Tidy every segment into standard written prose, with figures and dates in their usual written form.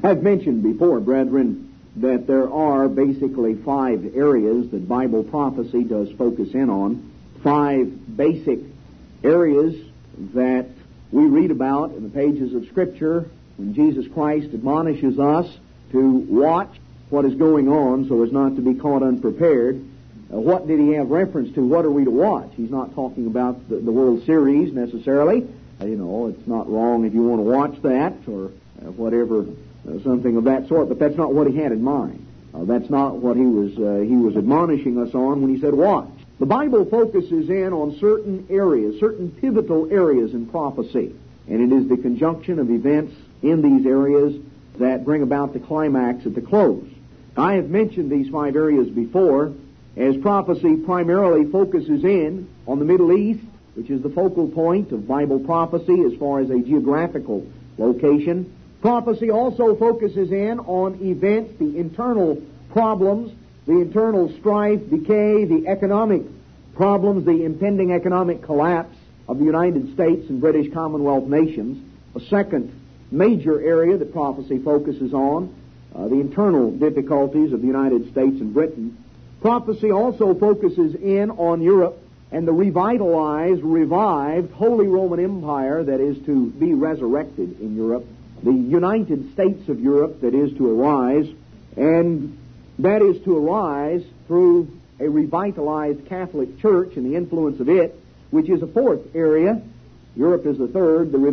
I've mentioned before, brethren, that there are basically 5 areas that Bible prophecy does focus in on. 5 basic areas that we read about in the pages of Scripture when Jesus Christ admonishes us to watch what is going on so as not to be caught unprepared. What did he have reference to? What are we to watch? He's not talking about the World Series necessarily. It's not wrong if you want to watch that or whatever, something of that sort, but that's not what he had in mind. That's not what he was admonishing us on when he said watch. The Bible focuses in on certain areas, certain pivotal areas in prophecy, and it is the conjunction of events in these areas that bring about the climax at the close. I have mentioned these 5 areas before, as prophecy primarily focuses in on the Middle East, which is the focal point of Bible prophecy as far as a geographical location. Prophecy also focuses in on events, the internal problems, the internal strife, decay, the economic problems, the impending economic collapse of the United States and British Commonwealth nations. A second major area that prophecy focuses on, the internal difficulties of the United States and Britain. Prophecy also focuses in on Europe and the revitalized, revived Holy Roman Empire that is to be resurrected in Europe, the United States of Europe that is to arise, and that is to arise through a revitalized Catholic Church and the influence of it, which is a 4th area. Europe is the 3rd. The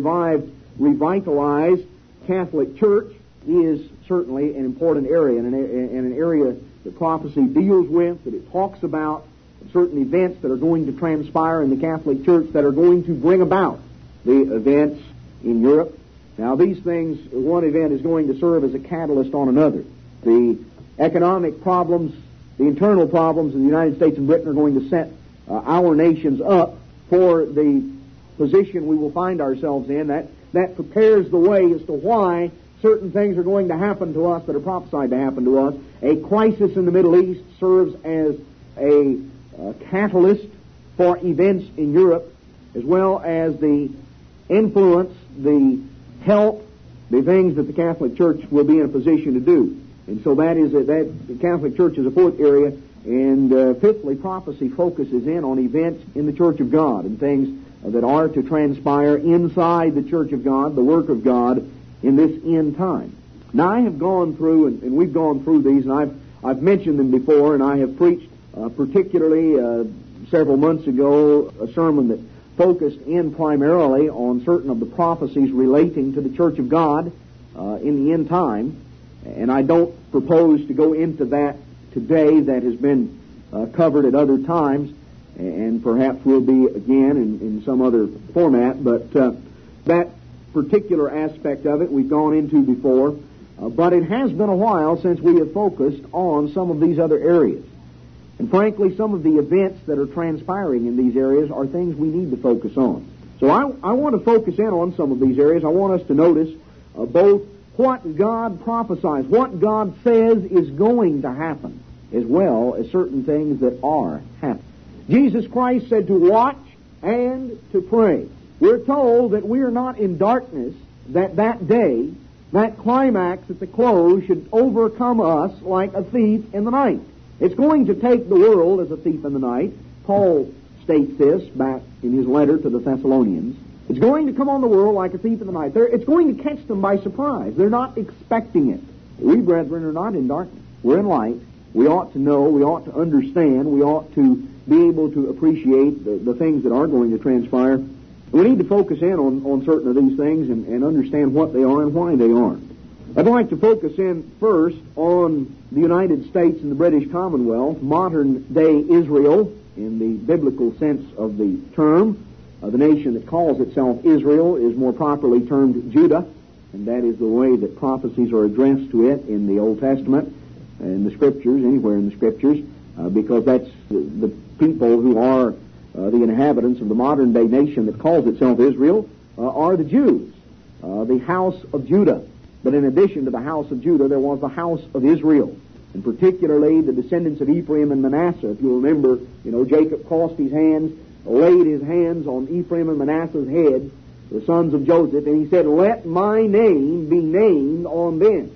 revitalized Catholic Church is certainly an important area and an area that prophecy deals with, that it talks about certain events that are going to transpire in the Catholic Church that are going to bring about the events in Europe. Now, these things, one event is going to serve as a catalyst on another. The economic problems, the internal problems of the United States and Britain are going to set our nations up for the position we will find ourselves in. That prepares the way as to why certain things are going to happen to us that are prophesied to happen to us. A crisis in the Middle East serves as a catalyst for events in Europe, as well as the influence, the help, the things that the Catholic Church will be in a position to do. And so that the Catholic Church is a 4th area. And fifthly, prophecy focuses in on events in the Church of God and things that are to transpire inside the Church of God, the work of God in this end time. Now, I have gone through, and we've gone through these, and I've mentioned them before, and I have preached particularly several months ago a sermon that focused in primarily on certain of the prophecies relating to the Church of God in the end time, and I don't propose to go into that today. That has been covered at other times, and perhaps will be again in some other format, but that particular aspect of it we've gone into before, but it has been a while since we have focused on some of these other areas. And frankly, some of the events that are transpiring in these areas are things we need to focus on. So I want to focus in on some of these areas. I want us to notice both what God prophesies, what God says is going to happen, as well as certain things that are happening. Jesus Christ said to watch and to pray. We're told that we are not in darkness, that day, that climax at the close should overcome us like a thief in the night. It's going to take the world as a thief in the night. Paul states this back in his letter to the Thessalonians. It's going to come on the world like a thief in the night. It's going to catch them by surprise. They're not expecting it. We, brethren, are not in darkness. We're in light. We ought to know. We ought to understand. We ought to be able to appreciate the things that are going to transpire. We need to focus in on certain of these things and understand what they are and why they are. I'd like to focus in first on the United States and the British Commonwealth, modern-day Israel, in the biblical sense of the term. The nation that calls itself Israel is more properly termed Judah, and that is the way that prophecies are addressed to it in the Old Testament, in the Scriptures, anywhere in the Scriptures, because that's the people who are the inhabitants of the modern-day nation that calls itself Israel, are the Jews, the house of Judah. But in addition to the house of Judah, there was the house of Israel, and particularly the descendants of Ephraim and Manasseh. If you remember, Jacob crossed his hands, laid his hands on Ephraim and Manasseh's head, the sons of Joseph, and he said, "Let my name be named on them."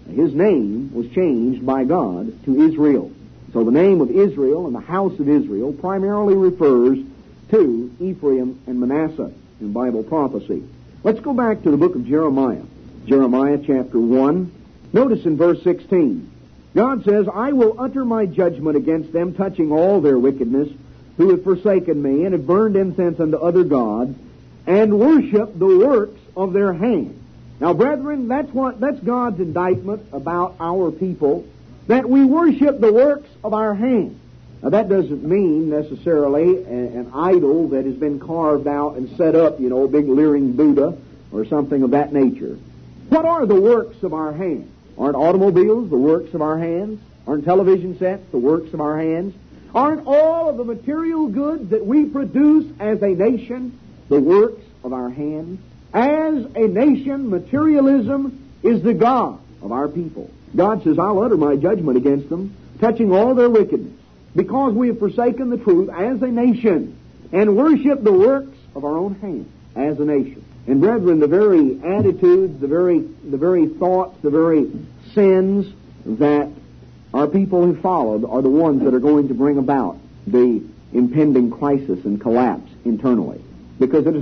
his name was changed by God to Israel. So the name of Israel and the house of Israel primarily refers to Ephraim and Manasseh in Bible prophecy. Let's go back to the book of Jeremiah. Jeremiah chapter 1. Notice in verse 16. God says, I will utter my judgment against them, touching all their wickedness, who have forsaken me, and have burned incense unto other gods, and worship the works of their hands. Now, brethren, that's God's indictment about our people, that we worship the works of our hands. Now, that doesn't mean necessarily an idol that has been carved out and set up, a big leering Buddha or something of that nature. What are the works of our hands? Aren't automobiles the works of our hands? Aren't television sets the works of our hands? Aren't all of the material goods that we produce as a nation the works of our hands? As a nation, materialism is the god of our people. God says, I'll utter my judgment against them, touching all their wickedness, because we have forsaken the truth as a nation and worship the works of our own hands as a nation. And brethren, the very attitudes, the very thoughts, the very sins that our people have followed are the ones that are going to bring about the impending crisis and collapse internally. Because it is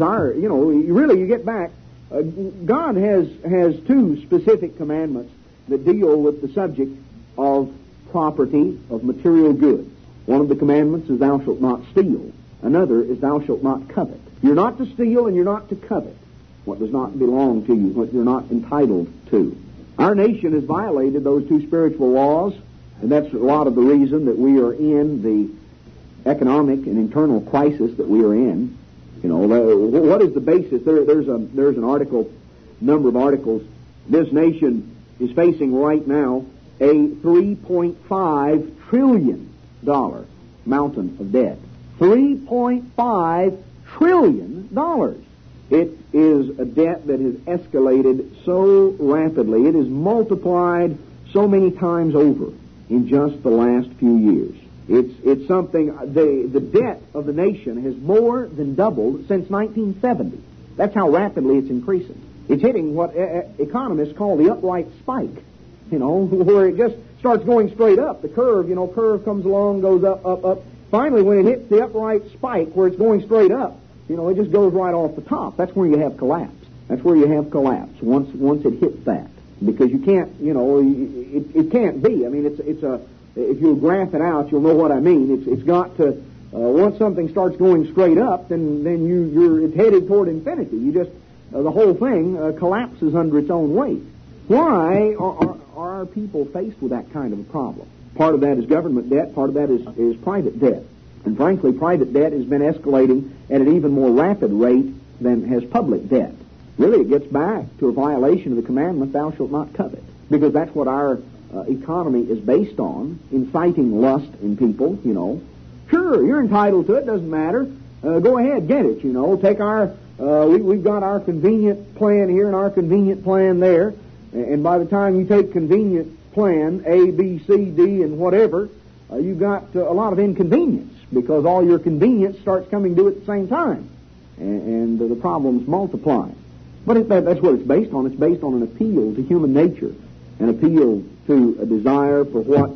you get back, God has two specific commandments that deal with the subject of property, of material goods. One of the commandments is thou shalt not steal. Another is thou shalt not covet. You're not to steal and you're not to covet what does not belong to you, what you're not entitled to. Our nation has violated those two spiritual laws, and that's a lot of the reason that we are in the economic and internal crisis that we are in. What is the basis? There's an article, number of articles. This nation is facing right now a $3.5 trillion mountain of debt. $3.5 trillion. It is a debt that has escalated so rapidly. It has multiplied so many times over in just the last few years. It's something, the debt of the nation has more than doubled since 1970. That's how rapidly it's increasing. It's hitting what economists call the upright spike, where it just starts going straight up. The curve comes along, goes up. Finally, when it hits the upright spike where it's going straight up, it just goes right off the top. That's where you have collapse. That's where you have collapse once it hits that. Because you can't, it can't be. I mean, if you graph it out, you'll know what I mean. It's got to, once something starts going straight up, then it's headed toward infinity. The whole thing collapses under its own weight. Why are our people faced with that kind of a problem? Part of that is government debt, part of that is private debt. And frankly, private debt has been escalating at an even more rapid rate than has public debt. Really, it gets back to a violation of the commandment, thou shalt not covet. Because that's what our economy is based on, inciting lust in people, Sure, you're entitled to it, doesn't matter. Go ahead, get it, Take we've got our convenient plan here and our convenient plan there. And by the time you take convenient plan, A, B, C, D, and whatever, you've got a lot of inconvenience because all your convenience starts coming due at the same time. And the problems multiply. But that's what it's based on. It's based on an appeal to human nature, an appeal to a desire for what,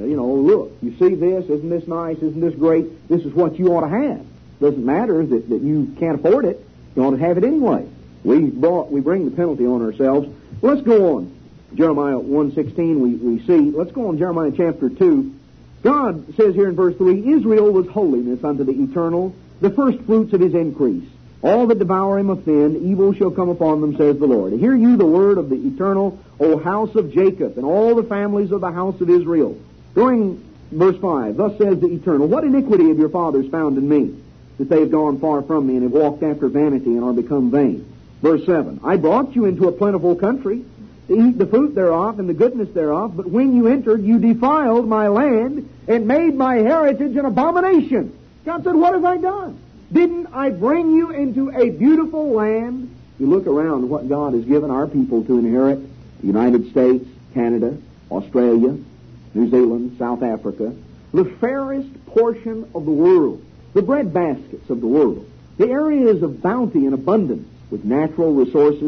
look, you see this, isn't this nice, isn't this great, this is what you ought to have. Doesn't matter that you can't afford it, you ought to have it anyway. We bring the penalty on ourselves. Well, let's go on. Jeremiah 1:16 we see. Let's go on Jeremiah chapter 2. God says here in verse 3, Israel was holiness unto the eternal, the first fruits of his increase. All that devour him offend, evil shall come upon them, says the Lord. Hear you the word of the eternal, O house of Jacob, and all the families of the house of Israel. During verse 5, thus says the eternal, what iniquity have your fathers found in me, that they have gone far from me, and have walked after vanity, and are become vain? Verse 7, I brought you into a plentiful country, to eat the fruit thereof, and the goodness thereof, but when you entered, you defiled my land, and made my heritage an abomination. God said, what have I done? Didn't I bring you into a beautiful land? You look around what God has given our people to inherit. The United States, Canada, Australia, New Zealand, South Africa. The fairest portion of the world. The breadbaskets of the world. The areas of bounty and abundance with natural resources,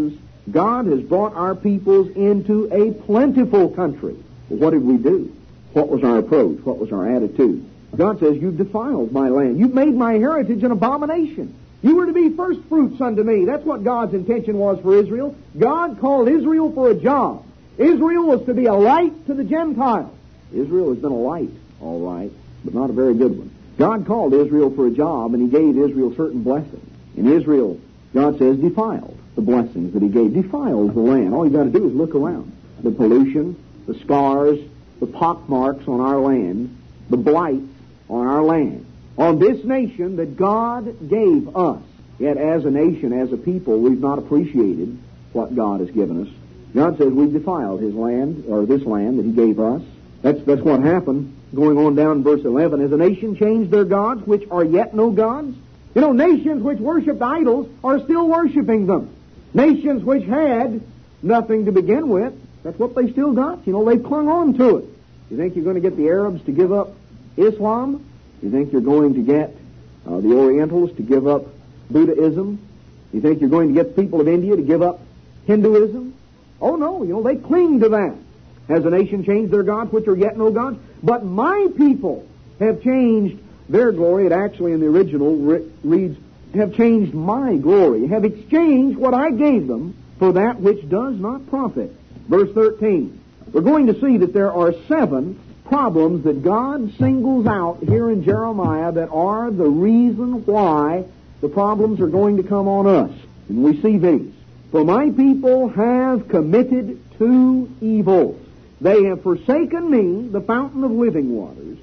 God has brought our peoples into a plentiful country. Well, what did we do? What was our approach? What was our attitude? God says, you've defiled my land. You've made my heritage an abomination. You were to be first fruits unto me. That's what God's intention was for Israel. God called Israel for a job. Israel was to be a light to the Gentiles. Israel has been a light, all right, but not a very good one. God called Israel for a job, and He gave Israel certain blessings. And Israel, God says, defiled the blessings that He gave. Defiled the land. All you got to do is look around. The pollution, the scars, the pockmarks on our land, the blights on our land, on this nation that God gave us. Yet as a nation, as a people, we've not appreciated what God has given us. God says we've defiled His land, or this land that He gave us. That's what happened. Going on down in verse 11, has a nation changed their gods, which are yet no gods? You know, nations which worshipped idols are still worshiping them. Nations which had nothing to begin with, that's what they still got. You know, they've clung on to it. You think you're going to get the Arabs to give up Islam? You think you're going to get the Orientals to give up Buddhism? You think you're going to get the people of India to give up Hinduism? Oh no, you know, they cling to that. Has a nation changed their gods, which are yet no gods? But my people have changed their glory. It actually in the original reads, have changed my glory, have exchanged what I gave them for that which does not profit. Verse 13. We're going to see that there are 7 problems that God singles out here in Jeremiah that are the reason why the problems are going to come on us. And we see these. For my people have committed 2 evils. They have forsaken me, the fountain of living waters,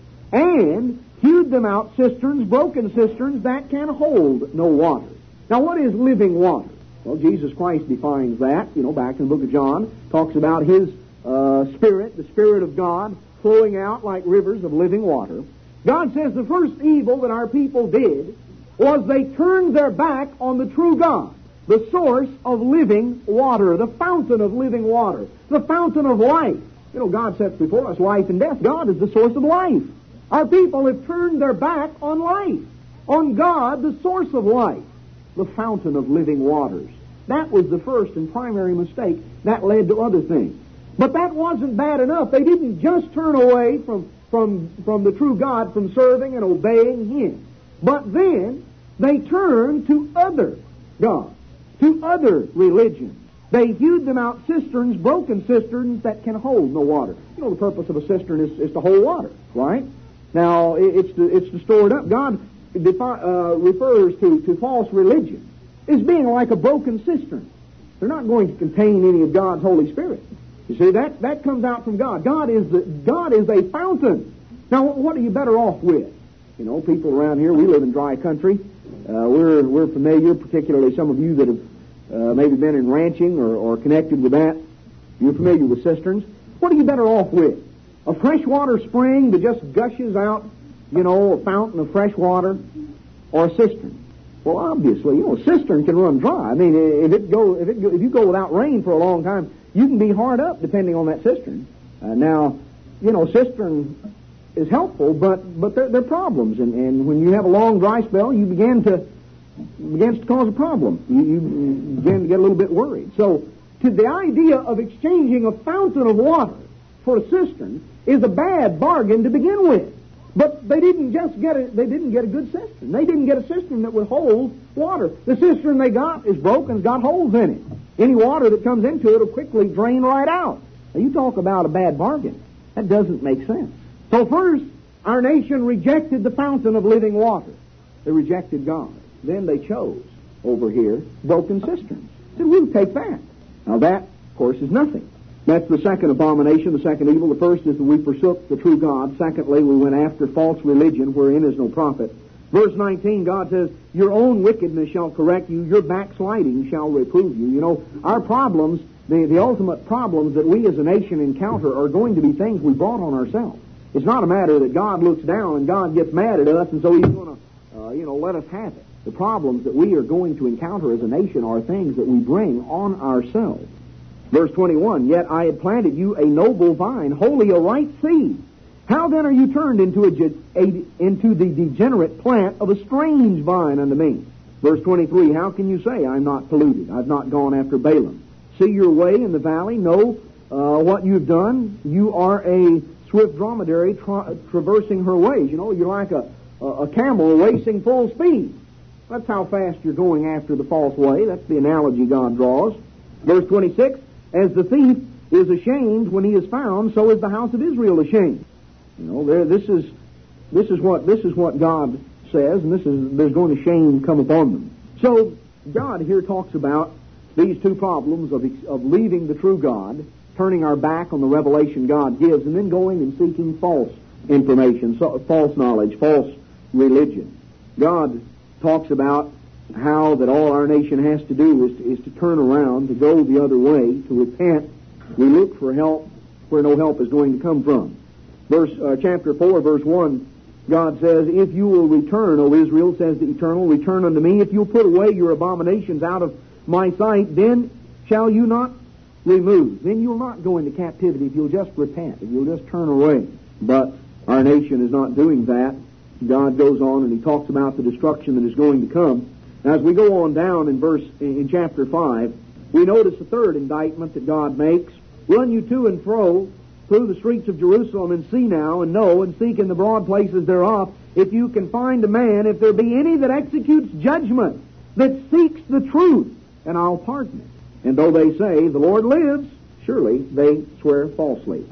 and hewed them out cisterns, broken cisterns that can hold no water. Now, what is living water? Well, Jesus Christ defines that, you know, back in the book of John, talks about His Spirit, the Spirit of God, flowing out like rivers of living water. God says the first evil that our people did was they turned their back on the true God, the source of living water, the fountain of living water, the fountain of life. You know, God sets before us life and death. God is the source of life. Our people have turned their back on life, on God, the source of life, the fountain of living waters. That was the first and primary mistake. That led to other things. But that wasn't bad enough. They didn't just turn away from the true God, from serving and obeying Him. But then they turned to other gods, to other religions. They hewed them out cisterns, broken cisterns that can hold no water. You know, the purpose of a cistern is to hold water, right? Now, it's to store it up. God refers to false religion as being like a broken cistern. They're not going to contain any of God's Holy Spirit. You see, that comes out from God. God is a fountain. Now, what are you better off with? You know, people around here, we live in dry country. We're familiar, particularly some of you that have maybe been in ranching or connected with that. You're familiar with cisterns. What are you better off with? A freshwater spring that just gushes out, you know, a fountain of fresh water, or a cistern? Well, obviously, you know, a cistern can run dry. I mean, if you go without rain for a long time, you can be hard up depending on that cistern. Now, you know, cistern is helpful, but there are problems, and when you have a long dry spell, you begins to cause a problem. You begin to get a little bit worried. So, the idea of exchanging a fountain of water for a cistern is a bad bargain to begin with. But they didn't get a good cistern. They didn't get a cistern that would hold water. The cistern they got is broken, it's got holes in it. Any water that comes into it will quickly drain right out. Now, you talk about a bad bargain. That doesn't make sense. So first, our nation rejected the fountain of living water. They rejected God. Then they chose, over here, broken cisterns. Said, we'll take that. Now that, of course, is nothing. That's the second abomination, the second evil. The first is that we forsook the true God. Secondly, we went after false religion wherein is no profit. Verse 19, God says, your own wickedness shall correct you, your backsliding shall reprove you. You know, our problems, the ultimate problems that we as a nation encounter are going to be things we brought on ourselves. It's not a matter that God looks down and God gets mad at us and so He's going to, let us have it. The problems that we are going to encounter as a nation are things that we bring on ourselves. Verse 21, yet I had planted you a noble vine, wholly a right seed. How then are you turned into the degenerate plant of a strange vine unto me? Verse 23, how can you say I'm not polluted? I've not gone after Balaam, see your way in the valley, know what you've done. You are a swift dromedary traversing her ways. You know, you're like a camel racing full speed. That's how fast you're going after the false way. That's the analogy God draws. Verse 26, as the thief is ashamed when he is found, so is the house of Israel ashamed. You know, this is what God says, and there's going to shame come upon them. So God here talks about these two problems of leaving the true God, turning our back on the revelation God gives, and then going and seeking false information, false knowledge, false religion. God talks about how that all our nation has to do is to turn around, to go the other way, to repent. We look for help where no help is going to come from. Chapter 4, verse 1, God says, if you will return, O Israel, says the Eternal, return unto me. If you'll put away your abominations out of my sight, then shall you not remove. Then you'll not go into captivity if you'll just repent, if you'll just turn away. But our nation is not doing that. God goes on and he talks about the destruction that is going to come. Now, as we go on down in chapter 5, we notice a third indictment that God makes. Run you to and fro through the streets of Jerusalem, and see now, and know, and seek in the broad places thereof, if you can find a man, if there be any that executes judgment, that seeks the truth, and I'll pardon it. And though they say, the Lord lives, surely they swear falsely.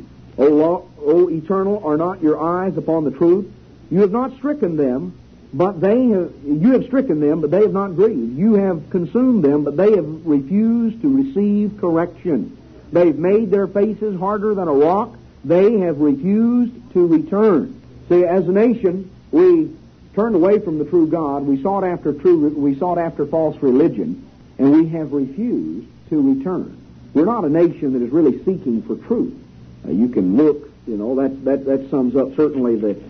O Eternal, are not your eyes upon the truth? You have not stricken them, but you have stricken them, but they have not grieved. You have consumed them, but they have refused to receive correction. They've made their faces harder than a rock. They have refused to return. See, as a nation, we turned away from the true God. We sought after false religion, and we have refused to return. We're not a nation that is really seeking for truth. You can look, you know, that sums up certainly the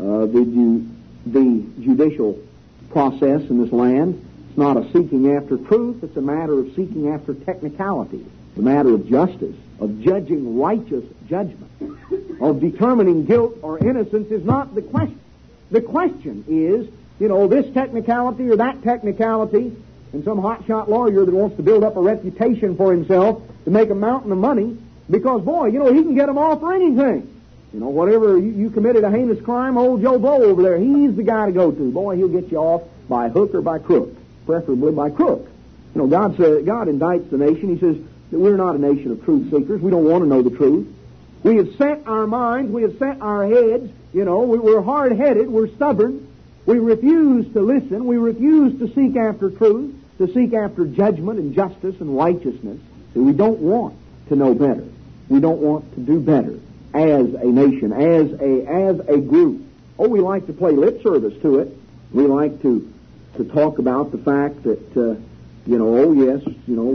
judicial process in this land. It's not a seeking after truth. It's a matter of seeking after technicality. It's a matter of justice, of judging righteous judgment, of determining guilt or innocence is not the question. The question is, you know, this technicality or that technicality, and some hotshot lawyer that wants to build up a reputation for himself to make a mountain of money because, boy, you know, he can get them off for anything. You know, whatever you committed a heinous crime, old Joe Blow over there, he's the guy to go to. Boy, he'll get you off by hook or by crook, preferably by crook. You know, God indicts the nation. He says that we're not a nation of truth seekers. We don't want to know the truth. We have set our minds, we have set our heads, you know, we're hard-headed, we're stubborn. We refuse to listen. We refuse to seek after truth, to seek after judgment and justice and righteousness. So we don't want to know better. We don't want to do better as a nation, as a group. Oh, we like to play lip service to it. We like to talk about the fact that, you know, oh yes, you know,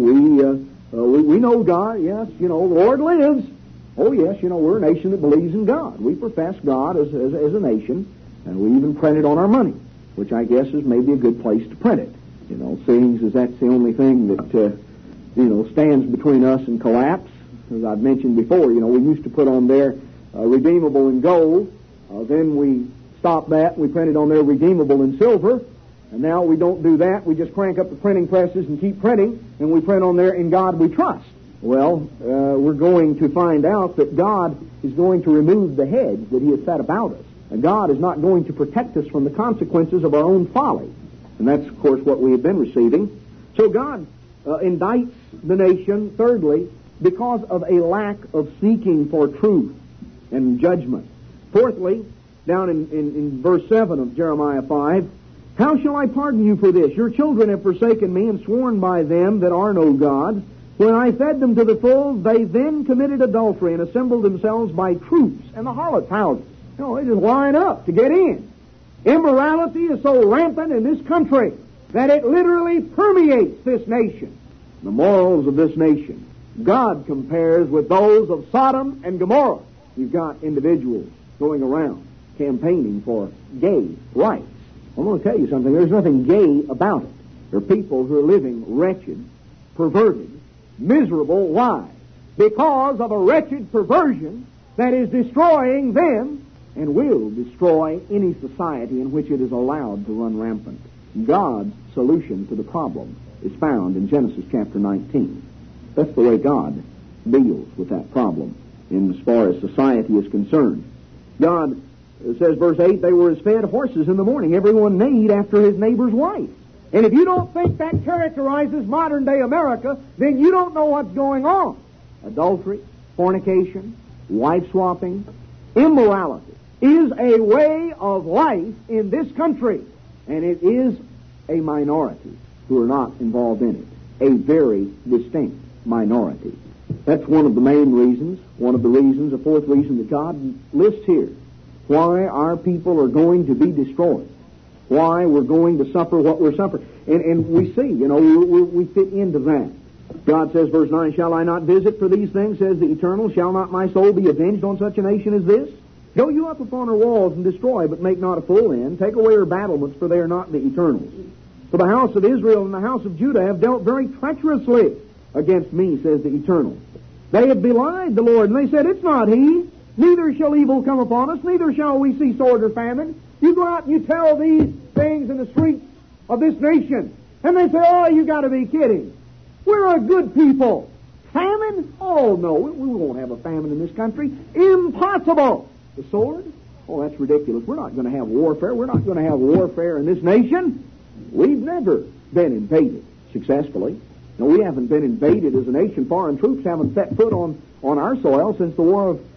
we know God. Yes, you know, the Lord lives. Oh yes, you know, we're a nation that believes in God. We profess God as a nation, and we even print it on our money, which I guess is maybe a good place to print it. You know, seeing as that's the only thing that you know, stands between us and collapse. As I've mentioned before, you know, we used to put on there redeemable in gold. Then we stopped that. We printed on there redeemable in silver. And now we don't do that. We just crank up the printing presses and keep printing, and we print on there, in God we trust. Well, we're going to find out that God is going to remove the hedge that He has set about us. And God is not going to protect us from the consequences of our own folly. And that's, of course, what we have been receiving. So God indicts the nation, thirdly, because of a lack of seeking for truth and judgment. Fourthly, down in verse 7 of Jeremiah 5, how shall I pardon you for this? Your children have forsaken me and sworn by them that are no gods. When I fed them to the full, they then committed adultery and assembled themselves by troops and the harlots' houses. You know, they just line up to get in. Immorality is so rampant in this country that it literally permeates this nation. The morals of this nation, God compares with those of Sodom and Gomorrah. You've got individuals going around campaigning for gay rights. I'm going to tell you something. There's nothing gay about it. There are people who are living wretched, perverted, miserable lives because of a wretched perversion that is destroying them and will destroy any society in which it is allowed to run rampant. God's solution to the problem is found in Genesis chapter 19. That's the way God deals with that problem in as far as society is concerned. God says, verse 8, they were as fed horses in the morning. Everyone neighed after his neighbor's wife. And if you don't think that characterizes modern-day America, then you don't know what's going on. Adultery, fornication, wife-swapping, immorality is a way of life in this country. And it is a minority who are not involved in it. A very distinct minority. That's one of the main reasons, a fourth reason that God lists here, why our people are going to be destroyed, why we're going to suffer what we're suffering. And we see, we fit into that. God says, verse 9, shall I not visit for these things, says the Eternal? Shall not my soul be avenged on such a nation as this? Go you up upon her walls and destroy, but make not a full end. Take away her battlements, for they are not the Eternal's. For the house of Israel and the house of Judah have dealt very treacherously against me, says the Eternal. They have belied the Lord, and they said, it's not he. Neither shall evil come upon us, neither shall we see sword or famine. You go out and you tell these things in the streets of this nation, and they say, oh, you got to be kidding. We're a good people. Famine? Oh, no, we won't have a famine in this country. Impossible. The sword? Oh, that's ridiculous. We're not going to have warfare. We're not going to have warfare in this nation. We've never been invaded successfully. No, we haven't been invaded as a nation. Foreign troops haven't set foot on our soil since the War of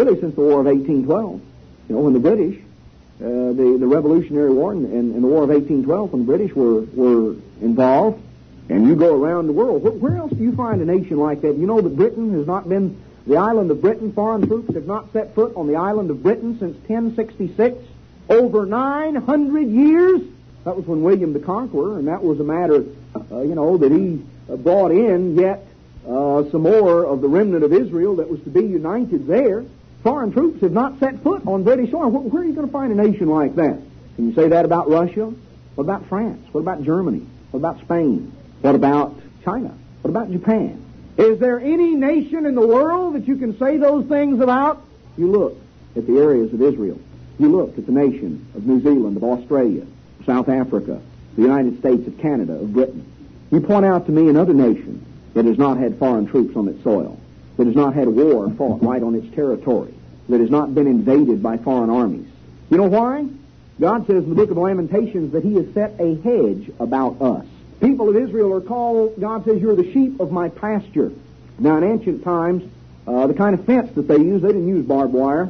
1812. When the British, the Revolutionary War and the War of 1812, when the British were involved, and you go around the world, where else do you find a nation like that? You know that Britain has not been, the island of Britain, foreign troops have not set foot on the island of Britain since 1066. Over 900 years. That was when William the Conqueror, and that was a matter, that he brought in yet some more of the remnant of Israel that was to be united there. Foreign troops have not set foot on British soil. Where are you going to find a nation like that? Can you say that about Russia? What about France? What about Germany? What about Spain? What about China? What about Japan? Is there any nation in the world that you can say those things about? You look at the areas of Israel. You look at the nation of New Zealand, of Australia, South Africa, the United States, of Canada, of Britain. You point out to me another nation that has not had foreign troops on its soil, that has not had a war fought right on its territory, that has not been invaded by foreign armies. You know why? God says in the book of Lamentations that he has set a hedge about us. People of Israel are called, God says, you're the sheep of my pasture. Now, in ancient times, the kind of fence that they used, they didn't use barbed wire.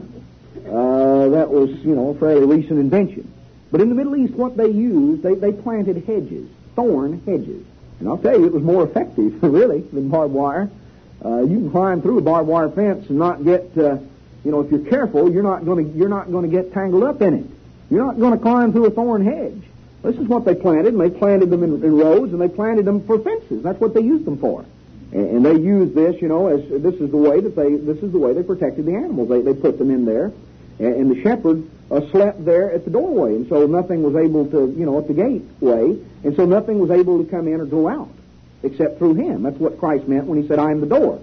That was, a fairly recent invention. But in the Middle East, what they used, they planted hedges, thorn hedges. And I'll tell you, it was more effective, really, than barbed wire. You can climb through a barbed wire fence and not get, if you're careful, you're not going to get tangled up in it. You're not going to climb through a thorn hedge. This is what they planted, and they planted them in rows, and they planted them for fences. That's what they used them for. And they used this, as this is the way they protected the animals. They put them in there, and the shepherd slept there at the doorway, and so nothing was able to, at the gateway, and so nothing was able to come in or go out except through him. That's what Christ meant when he said, I am the door.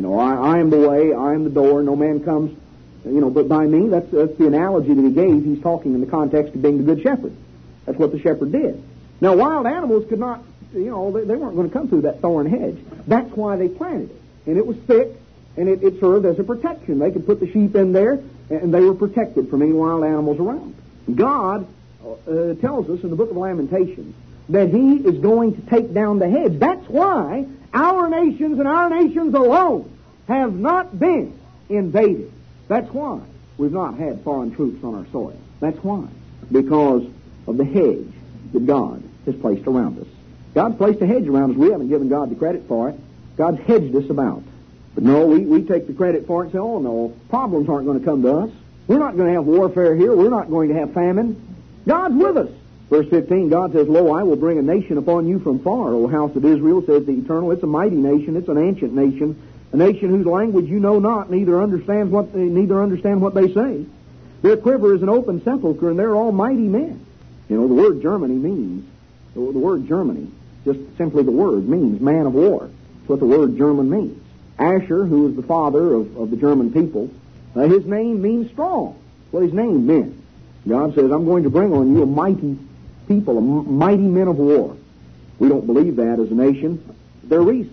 I am the way, I am the door, no man comes, but by me. That's the analogy that he gave. He's talking in the context of being the good shepherd. That's what the shepherd did. Now, wild animals could not, they weren't going to come through that thorn hedge. That's why they planted it. And it was thick, and it served as a protection. They could put the sheep in there, and they were protected from any wild animals around. God tells us in the book of Lamentations that he is going to take down the hedge. That's why our nations and our nations alone have not been invaded. That's why we've not had foreign troops on our soil. That's why. Because of the hedge that God has placed around us. God's placed a hedge around us. We haven't given God the credit for it. God's hedged us about. But no, we take the credit for it and say, oh no, problems aren't going to come to us. We're not going to have warfare here. We're not going to have famine. God's with us. Verse 15, God says, lo, I will bring a nation upon you from far, O house of Israel, says the Eternal. It's a mighty nation. It's an ancient nation. A nation whose language you know not, neither understand what they say. Their quiver is an open sepulchre, and they're all mighty men. The word Germany means, the word Germany, just simply the word, means man of war. That's what the word German means. Asher, who is the father of the German people, his name means strong. That's what his name meant. God says, I'm going to bring on you a mighty people, mighty men of war. We don't believe that as a nation. There are reasons.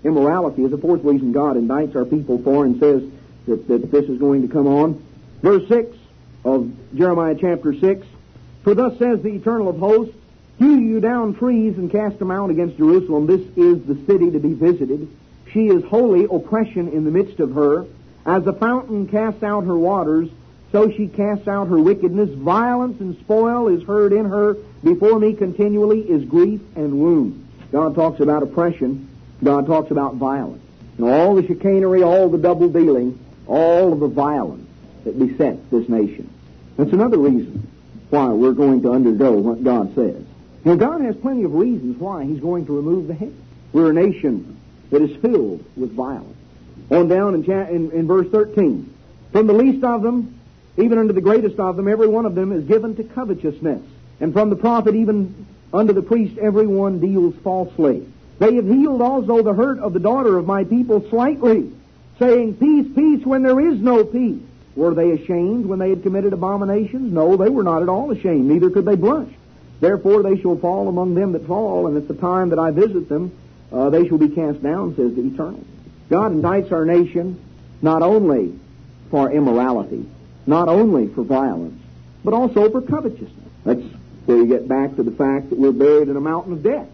immorality is the fourth reason God indicts our people for and says that this is going to come on. Verse 6 of Jeremiah chapter 6, "For thus says the Eternal of hosts, hew you down trees and cast them out against Jerusalem. This is the city to be visited. She is holy oppression in the midst of her. As the fountain casts out her waters, so she casts out her wickedness. Violence and spoil is heard in her. Before me continually is grief and wound." God talks about oppression. God talks about violence. And all the chicanery, all the double dealing, all of the violence that besets this nation. That's another reason why we're going to undergo what God says. Now, God has plenty of reasons why He's going to remove the head. We're a nation that is filled with violence. On down in verse 13, "From the least of them, even unto the greatest of them, every one of them is given to covetousness. And from the prophet even unto the priest, every one deals falsely. They have healed also the hurt of the daughter of my people slightly, saying, Peace, peace, when there is no peace. Were they ashamed when they had committed abominations? No, they were not at all ashamed, neither could they blush. Therefore they shall fall among them that fall, and at the time that I visit them, they shall be cast down, says the Eternal." God indicts our nation not only for immorality, not only for violence, but also for covetousness. That's where you get back to the fact that we're buried in a mountain of debt.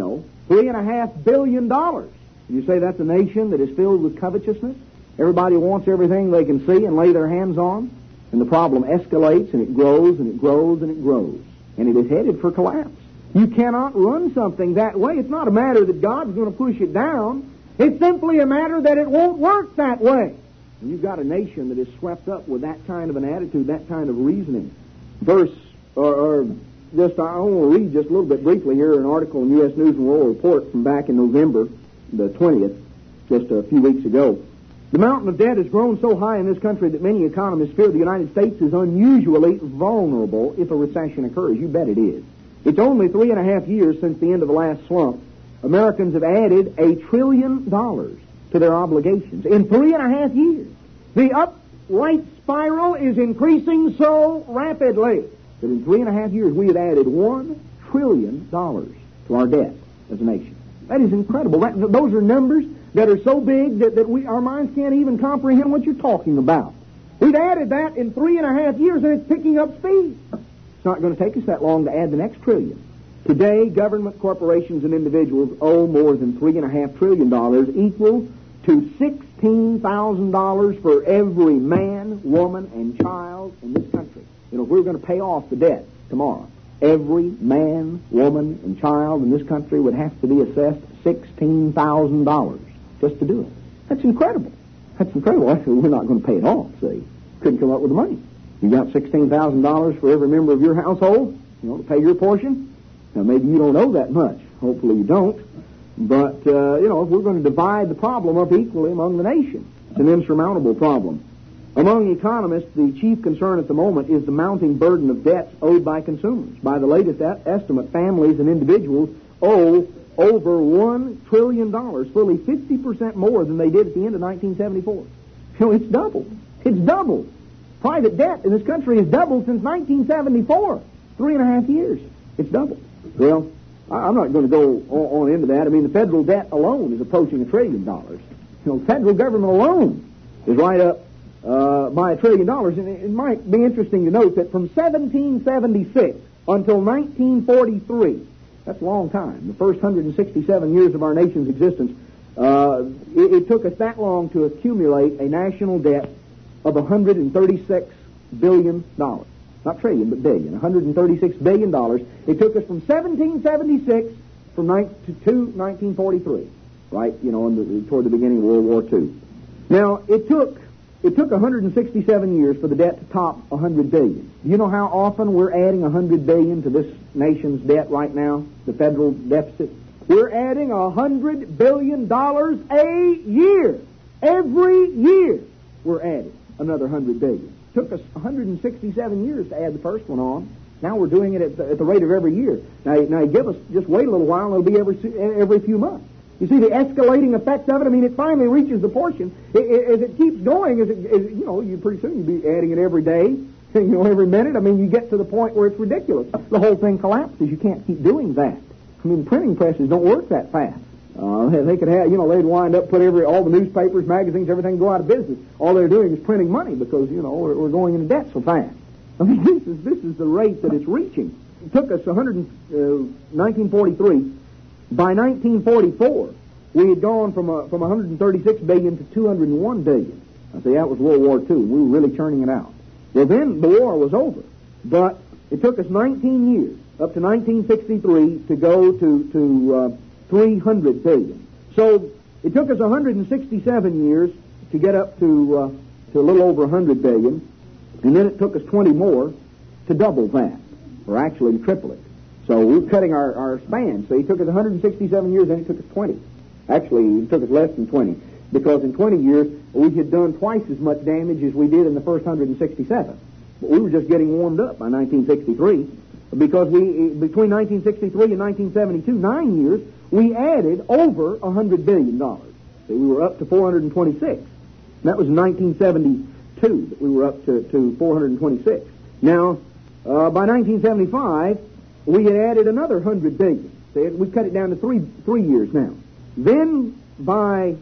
$3.5 billion. You say that's a nation that is filled with covetousness? Everybody wants everything they can see and lay their hands on, and the problem escalates, and it grows, and it grows, and it grows, and it is headed for collapse. You cannot run something that way. It's not a matter that God's going to push it down. It's simply a matter that it won't work that way. And you've got a nation that is swept up with that kind of an attitude, that kind of reasoning. I want to read just a little bit briefly here an article in U.S. News and World Report from back in November the 20th, just a few weeks ago. "The mountain of debt has grown so high in this country that many economists fear the United States is unusually vulnerable if a recession occurs." You bet it is. It's only 3.5 years since the end of the last slump. Americans have added $1 trillion to their obligations in 3.5 years. The upright spiral is increasing so rapidly that in 3.5 years we have added $1 trillion to our debt as a nation. That is incredible. Those are numbers that are so big that our minds can't even comprehend what you're talking about. We've added that in 3.5 years, and it's picking up speed. It's not going to take us that long to add the next trillion. Today, government, corporations, and individuals owe more than $3.5 trillion, equal to $16,000 for every man, woman, and child in this country. If we're going to pay off the debt tomorrow, every man, woman, and child in this country would have to be assessed $16,000 just to do it. That's incredible. That's incredible. Actually, we're not going to pay it off, see. Couldn't come up with the money. You got $16,000 for every member of your household, to pay your portion. Now, maybe you don't owe that much. Hopefully you don't. But, if we're going to divide the problem up equally among the nation, it's an insurmountable problem. Among economists, the chief concern at the moment is the mounting burden of debts owed by consumers. By the latest estimate, families and individuals owe over $1 trillion, fully 50% more than they did at the end of 1974. It's doubled. It's doubled. Private debt in this country has doubled since 1974. 3.5 years. It's doubled. Well, I'm not going to go on into that. I mean, the federal debt alone is approaching $1 trillion. The federal government alone is right up by $1 trillion. And it might be interesting to note that from 1776 until 1943, that's a long time, the first 167 years of our nation's existence, it took us that long to accumulate a national debt of $136 billion. Not trillion, but billion. $136 billion. It took us from 1776 to 1943, right? Toward the beginning of World War II. Now, it took 167 years for the debt to top $100 billion. Do you know how often we're adding $100 billion to this nation's debt right now, the federal deficit? We're adding $100 billion a year. Every year we're adding another $100 billion. It took us 167 years to add the first one on. Now we're doing it at the rate of every year. Now give us, just wait a little while, and it'll be every few months. You see the escalating effect of it? I mean, it finally reaches the portion. As it keeps going, you pretty soon you'll be adding it every day, every minute. I mean, you get to the point where it's ridiculous. The whole thing collapses. You can't keep doing that. I mean, printing presses don't work that fast. They could have, they'd wind up, put all the newspapers, magazines, everything go out of business. All they're doing is printing money because, we're going into debt so fast. I mean, this is the rate that it's reaching. It took us 1943. By 1944, we had gone from 136 billion to 201 billion. I say that was World War II. We were really churning it out. Well, then the war was over. But it took us 19 years, up to 1963, to go to 300 billion. So it took us 167 years to get up to a little over 100 billion, and then it took us 20 more to double that, or actually to triple it. So we're cutting our span. So it took us 167 years, then it took us 20. Actually, it took us less than 20, because in 20 years we had done twice as much damage as we did in the first 167. But we were just getting warmed up by 1963, because between 1963 and 1972, 9 years, we added over $100 billion. So we were up to 426. And that was in 1972 that we were up to 426. Now, by 1975, we had added another $100 billion. So we cut it down to three years now. Then, by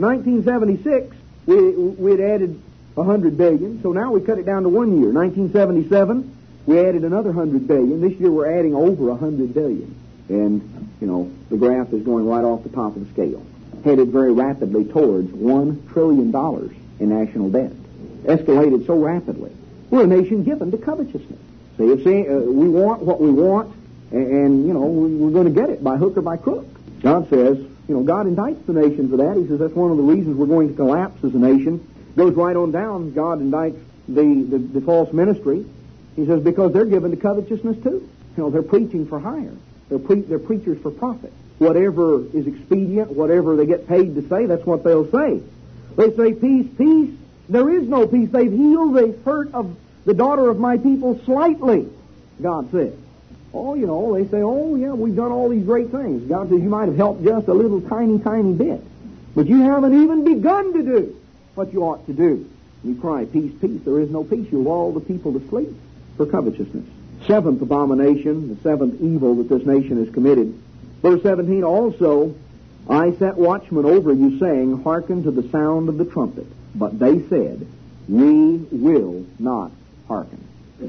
1976, we had added $100 billion. So now we cut it down to 1 year. 1977, we added another $100 billion. This year we're adding over $100 billion. And, the graph is going right off the top of the scale, headed very rapidly towards $1 trillion in national debt. Escalated so rapidly. We're a nation given to covetousness. See, we want what we want, and we're going to get it by hook or by crook. God says, God indicts the nation for that. He says that's one of the reasons we're going to collapse as a nation. Goes right on down, God indicts the false ministry. He says because they're given to covetousness too. They're preaching for hire. They're preachers for profit. Whatever is expedient, whatever they get paid to say, that's what they'll say. They say, peace, peace. There is no peace. They've healed the hurt of the daughter of my people slightly, God says. They say, we've done all these great things. God says, you might have helped just a little tiny, tiny bit. But you haven't even begun to do what you ought to do. You cry, peace, peace. There is no peace. You lull the people to sleep for covetousness. Seventh abomination, the seventh evil that this nation has committed. Verse 17, also, I set watchmen over you, saying, hearken to the sound of the trumpet. But they said, we will not hearken.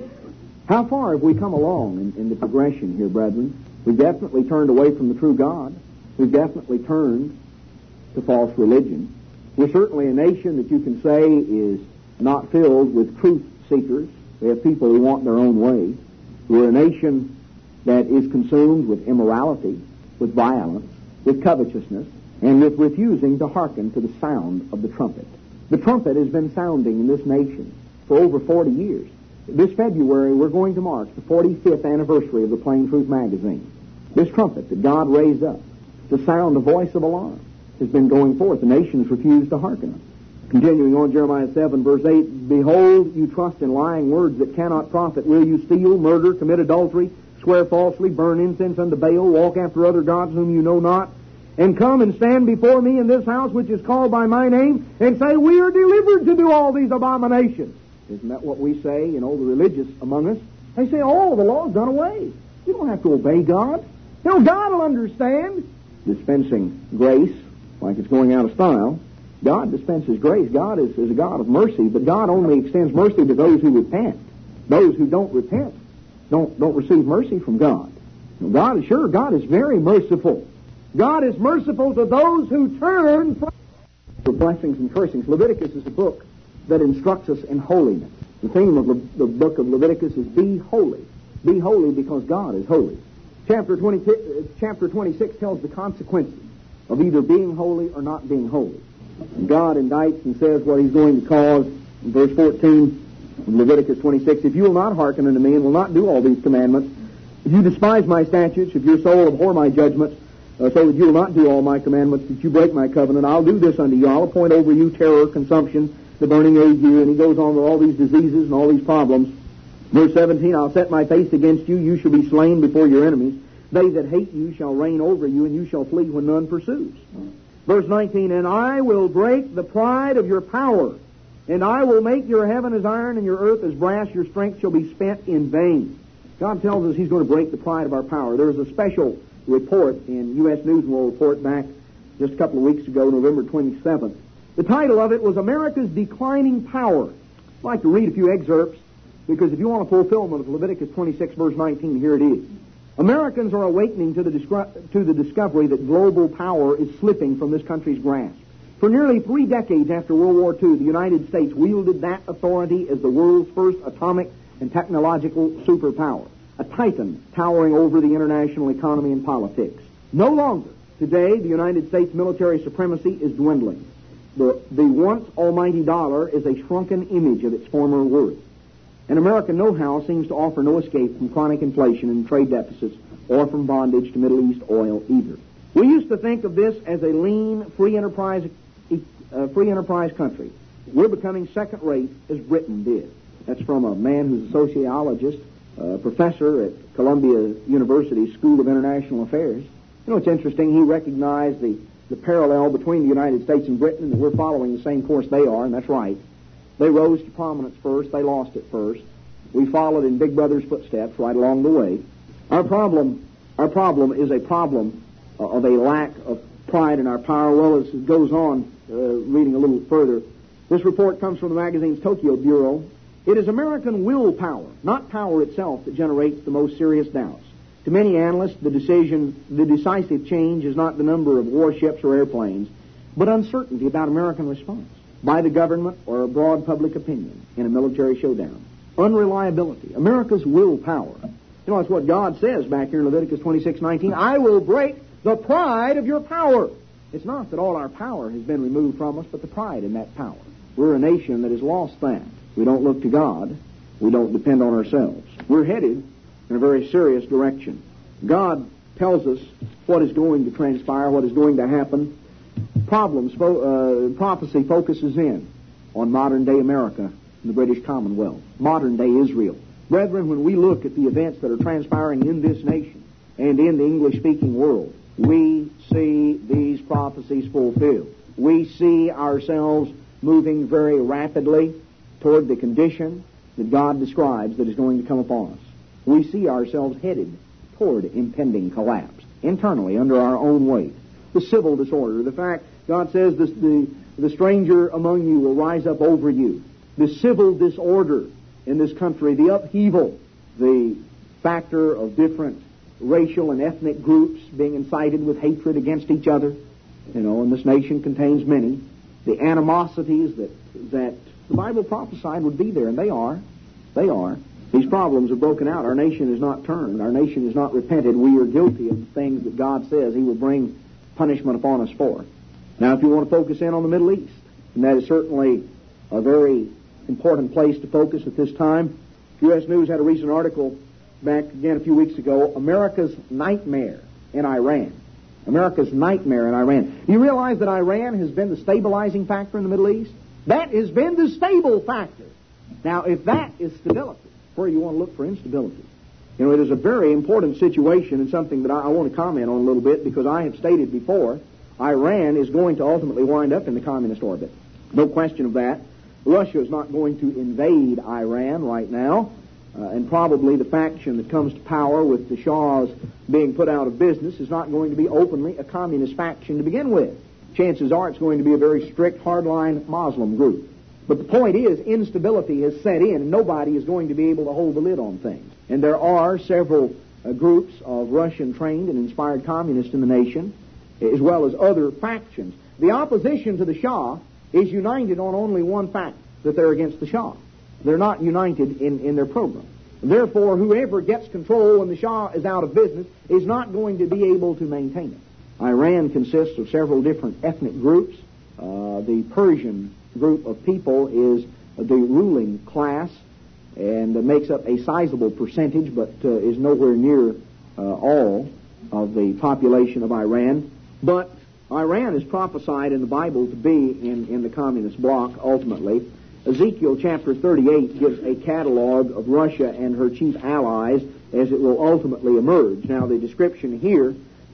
How far have we come along in the progression here, brethren? We've definitely turned away from the true God. We've definitely turned to false religion. We're certainly a nation that you can say is not filled with truth seekers. We have people who want their own way. We're a nation that is consumed with immorality, with violence, with covetousness, and with refusing to hearken to the sound of the trumpet. The trumpet has been sounding in this nation for over 40 years. This February, we're going to mark the 45th anniversary of the Plain Truth magazine. This trumpet that God raised up to sound the voice of alarm has been going forth. The nations refused to hearken. Continuing on, Jeremiah 7, verse 8, behold, you trust in lying words that cannot profit. Will you steal, murder, commit adultery, swear falsely, burn incense unto Baal, walk after other gods whom you know not, and come and stand before me in this house which is called by my name, and say, we are delivered to do all these abominations? Isn't that what we say, the religious among us? They say, the law's done away. You don't have to obey God. God will understand. Dispensing grace, like it's going out of style. God dispenses grace. God is a God of mercy, but God only extends mercy to those who repent. Those who don't repent don't receive mercy from God. God is very merciful. God is merciful to those who turn from blessings and cursings. Leviticus is a book that instructs us in holiness. The theme of the book of Leviticus is be holy. Be holy because God is holy. Chapter 26 tells the consequences of either being holy or not being holy. And God indicts and says what he's going to cause. In verse 14 of Leviticus 26, if you will not hearken unto me and will not do all these commandments, if you despise my statutes, if your soul abhor my judgments, so that you will not do all my commandments, that you break my covenant, I'll do this unto you. I'll appoint over you terror, consumption, the burning ague, and he goes on with all these diseases and all these problems. Verse 17, I'll set my face against you. You shall be slain before your enemies. They that hate you shall reign over you, and you shall flee when none pursues. Verse 19, and I will break the pride of your power, and I will make your heaven as iron and your earth as brass. Your strength shall be spent in vain. God tells us he's going to break the pride of our power. There was a special report in U.S. News and World Report back just a couple of weeks ago, November 27th. The title of it was America's Declining Power. I'd like to read a few excerpts, because if you want a fulfillment of Leviticus 26, verse 19, here it is. Americans are awakening to the discovery that global power is slipping from this country's grasp. For nearly 3 decades after World War II, the United States wielded that authority as the world's first atomic and technological superpower, a titan towering over the international economy and politics. No longer. Today, the United States military supremacy is dwindling. The once almighty dollar is a shrunken image of its former worth. And American know-how seems to offer no escape from chronic inflation and trade deficits, or from bondage to Middle East oil either. We used to think of this as a lean, free enterprise country. We're becoming second-rate, as Britain did. That's from a man who's a sociologist, professor at Columbia University School of International Affairs. You know, it's interesting, he recognized the parallel between the United States and Britain, and that we're following the same course they are, and that's right. They rose to prominence first, they lost it first. We followed in Big Brother's footsteps right along the way. Our problem is a problem of a lack of pride in our power. Well, as it goes on, reading a little further, this report comes from the magazine's Tokyo Bureau. It is American willpower, not power itself, that generates the most serious doubts. To many analysts, the decisive change is not the number of warships or airplanes, but uncertainty about American response by the government or a broad public opinion in a military showdown. Unreliability, America's willpower. You know, that's what God says back here in Leviticus 26:19. I will break the pride of your power. It's not that all our power has been removed from us, but the pride in that power. We're a nation that has lost that. We don't look to God. We don't depend on ourselves. We're headed in a very serious direction. God tells us what is going to transpire, what is going to happen. Prophecy focuses in on modern-day America and the British Commonwealth, modern-day Israel. Brethren, when we look at the events that are transpiring in this nation and in the English-speaking world, we see these prophecies fulfilled. We see ourselves moving very rapidly toward the condition that God describes that is going to come upon us. We see ourselves headed toward impending collapse, internally, under our own weight. The civil disorder, the fact God says the stranger among you will rise up over you. The civil disorder in this country, the upheaval, the factor of different racial and ethnic groups being incited with hatred against each other. You know, and this nation contains many. The animosities that the Bible prophesied would be there, and they are. They are. These problems have broken out. Our nation is not turned. Our nation is not repented. We are guilty of the things that God says He will bring punishment upon us for. Now, if you want to focus in on the Middle East, and that is certainly a very important place to focus at this time, U.S. News had a recent article back again a few weeks ago, America's Nightmare in Iran. America's Nightmare in Iran. Do you realize that Iran has been the stabilizing factor in the Middle East? That has been the stable factor. Now, if that is stability, where you want to look for instability? You know, it is a very important situation and something that I want to comment on a little bit, because I have stated before, Iran is going to ultimately wind up in the communist orbit. No question of that. Russia is not going to invade Iran right now, and probably the faction that comes to power with the Shahs being put out of business is not going to be openly a communist faction to begin with. Chances are it's going to be a very strict, hardline Muslim group. But the point is, instability has set in, and nobody is going to be able to hold the lid on things. And there are several groups of Russian-trained and inspired communists in the nation, as well as other factions. The opposition to the Shah is united on only one fact, that they're against the Shah. They're not united in their program. Therefore, whoever gets control when the Shah is out of business is not going to be able to maintain it. Iran consists of several different ethnic groups. The Persian group of people is the ruling class and makes up a sizable percentage, but is nowhere near all of the population of Iran. But Iran is prophesied in the Bible to be in the communist bloc ultimately. Ezekiel chapter 38 gives a catalog of Russia and her chief allies as it will ultimately emerge. Now, the description here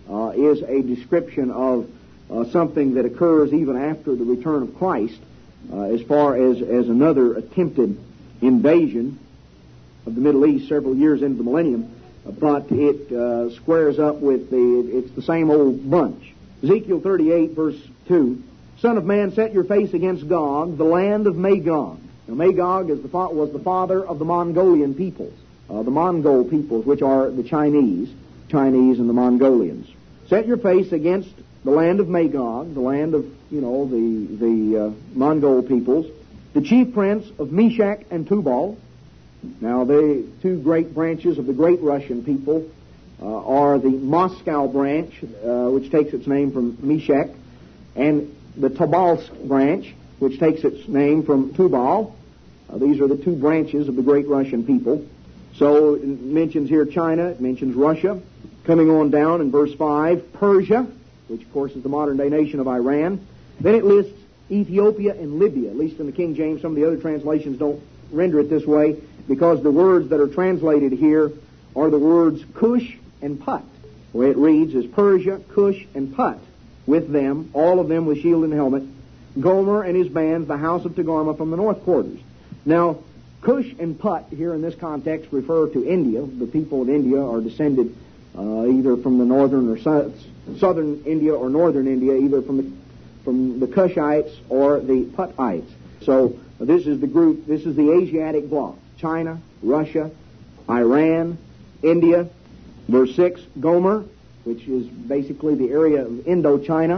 is a description of something that occurs even after the return of Christ, as far as another attempted invasion of the Middle East several years into the millennium, but it squares up with it's the same old bunch. Ezekiel 38, verse 2, Son of man, set your face against Gog, the land of Magog. Now, Magog was the father of the Mongolian peoples, the Mongol peoples, which are the Chinese and the Mongolians. Set your face against the land of Magog, the land of, the Mongol peoples, the chief prince of Meshech and Tubal. Now, the two great branches of the great Russian people are the Moscow branch, which takes its name from Meshech, and the Tobolsk branch, which takes its name from Tubal. These are the two branches of the great Russian people. So it mentions here China, it mentions Russia. Coming on down in verse 5, Persia, which of course is the modern-day nation of Iran. Then it lists Ethiopia and Libya, at least in the King James. Some of the other translations don't render it this way, because the words that are translated here are the words Cush and Put. The way it reads is Persia, Cush, and Put, with them, all of them with shield and helmet, Gomer and his bands, the house of Togarmah from the north quarters. Now, Cush and Put here in this context refer to India. The people of India are descended either from the northern or southern India or northern India, either from the Cushites or the Putites. So this is the group, this is the Asiatic bloc. China, Russia, Iran, India. Verse 6, Gomer, which is basically the area of Indochina.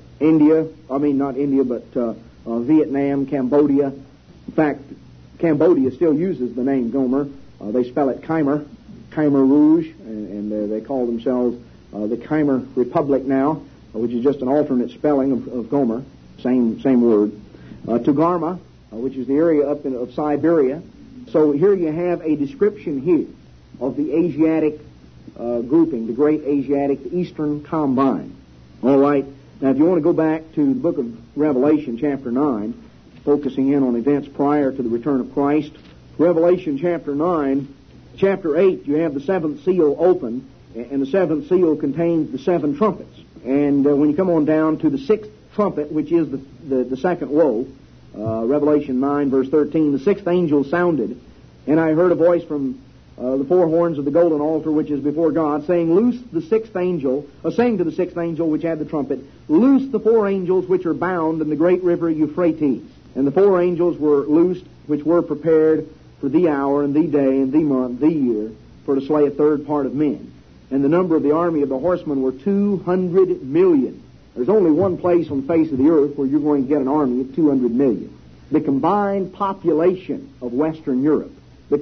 Vietnam, Cambodia. In fact, Cambodia still uses the name Gomer. They spell it Khmer Rouge, and they call themselves the Khmer Republic now, which is just an alternate spelling of Gomer, same word. Togarmah, which is the area of Siberia. So here you have a description here of the Asiatic grouping, the Great Asiatic, the Eastern Combine. All right. Now, if you want to go back to the book of Revelation, chapter 9, focusing in on events prior to the return of Christ, Revelation chapter 9, chapter 8, you have the seventh seal open, and the seventh seal contains the seven trumpets. And when you come on down to the sixth trumpet, which is the second woe, Revelation 9, verse 13, the sixth angel sounded, and I heard a voice from the four horns of the golden altar which is before God, saying, saying to the sixth angel which had the trumpet, loose the four angels which are bound in the great river Euphrates. And the four angels were loosed, which were prepared for the hour and the day and the month, the year, for to slay a third part of men. And the number of the army of the horsemen were 200 million. There's only one place on the face of the earth where you're going to get an army of 200 million. The combined population of Western Europe, the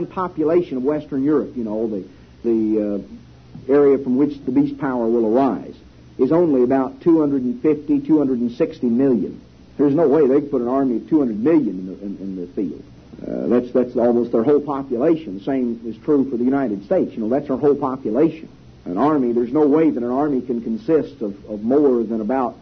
area from which the beast power will arise, is only about 250, 260 million. There's no way they could put an army of 200 million in the field. That's almost their whole population. The same is true for the United States. That's our whole population. An army, there's no way that an army can consist of more than about,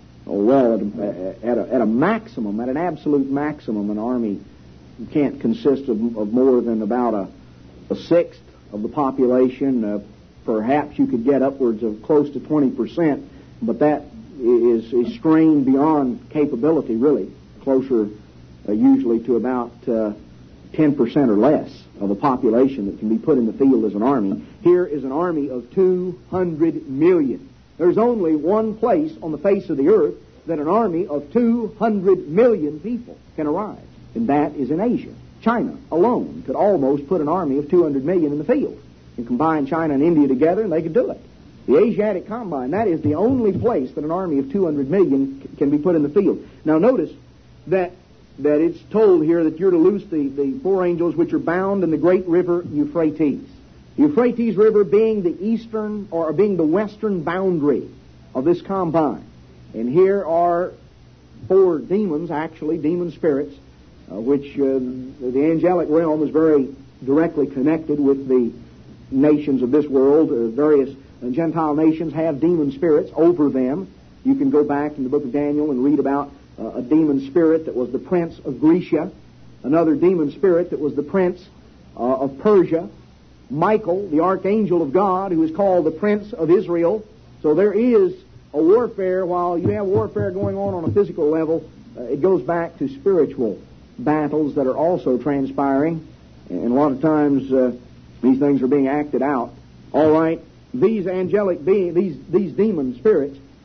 at a maximum, at an absolute maximum, an army can't consist of more than about a sixth of the population. Perhaps you could get upwards of close to 20%, but that is strained beyond capability, really, closer usually to about 10% or less of a population that can be put in the field as an army. Here is an army of 200 million. There's only one place on the face of the earth that an army of 200 million people can arise, and that is in Asia. China alone could almost put an army of 200 million in the field. You combine China and India together, and they could do it. The Asiatic Combine, that is the only place that an army of 200 million can be put in the field. Now notice that it's told here that you're to loose the four angels which are bound in the great river Euphrates. The Euphrates River being the eastern or being the western boundary of this combine. And here are four demons, actually, demon spirits, which the angelic realm is very directly connected with the nations of this world. Various Gentile nations have demon spirits over them. You can go back in the book of Daniel and read about a demon spirit that was the prince of Grecia, another demon spirit that was the prince of Persia, Michael, the archangel of God, who is called the Prince of Israel. So there is a warfare. While you have warfare going on a physical level, it goes back to spiritual battles that are also transpiring, and a lot of times these things are being acted out. All right, these angelic beings, these demon spirits,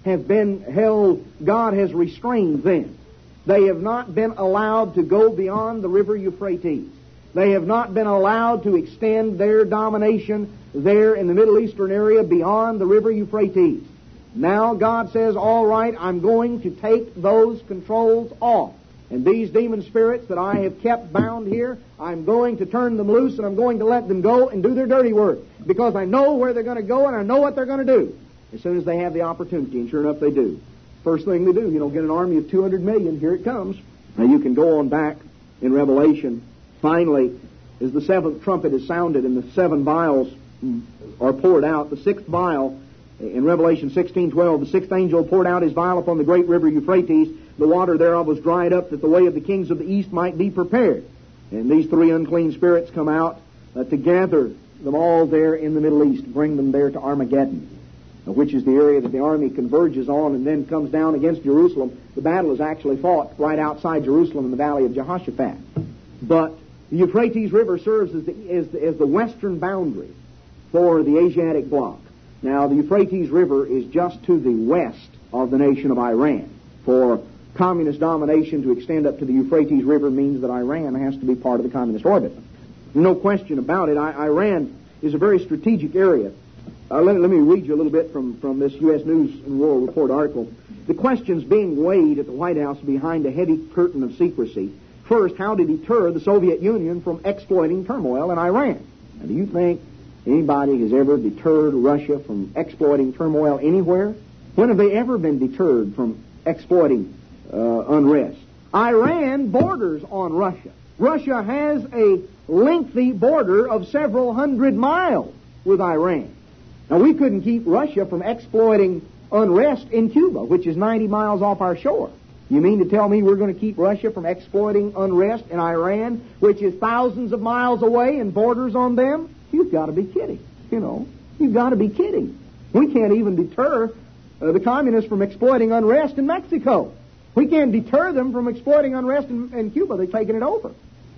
have been held, God has restrained them. They have not been allowed to go beyond the river Euphrates. They have not been allowed to extend their domination there in the Middle Eastern area beyond the river Euphrates. Now God says, all right, I'm going to take those controls off. And these demon spirits that I have kept bound here, I'm going to turn them loose and I'm going to let them go and do their dirty work. Because I know where they're going to go and I know what they're going to do as soon as they have the opportunity. And sure enough, they do. First thing they do, get an army of 200 million. Here it comes. Now you can go on back in Revelation. Finally, as the seventh trumpet is sounded and the 7 vials are poured out, the 6th vial, in Revelation 16:12, the 6th angel poured out his vial upon the great river Euphrates. The water thereof was dried up, that the way of the kings of the east might be prepared. And these 3 unclean spirits come out to gather them all there in the Middle East, bring them there to Armageddon, which is the area that the army converges on and then comes down against Jerusalem. The battle is actually fought right outside Jerusalem in the valley of Jehoshaphat. But the Euphrates River serves as the western boundary for the Asiatic bloc. Now, the Euphrates River is just to the west of the nation of Iran. For communist domination to extend up to the Euphrates River means that Iran has to be part of the communist orbit. No question about it. Iran is a very strategic area. Let me read you a little bit from this U.S. News and World Report article. The questions being weighed at the White House behind a heavy curtain of secrecy. First, how to deter the Soviet Union from exploiting turmoil in Iran. Now, do you think anybody has ever deterred Russia from exploiting turmoil anywhere? When have they ever been deterred from exploiting unrest? Iran borders on Russia. Russia has a lengthy border of several hundred miles with Iran. Now, we couldn't keep Russia from exploiting unrest in Cuba, which is 90 miles off our shore. You mean to tell me we're going to keep Russia from exploiting unrest in Iran, which is thousands of miles away and borders on them? You've got to be kidding. You've got to be kidding. We can't even deter the communists from exploiting unrest in Mexico. We can't deter them from exploiting unrest in Cuba. They've taken it over.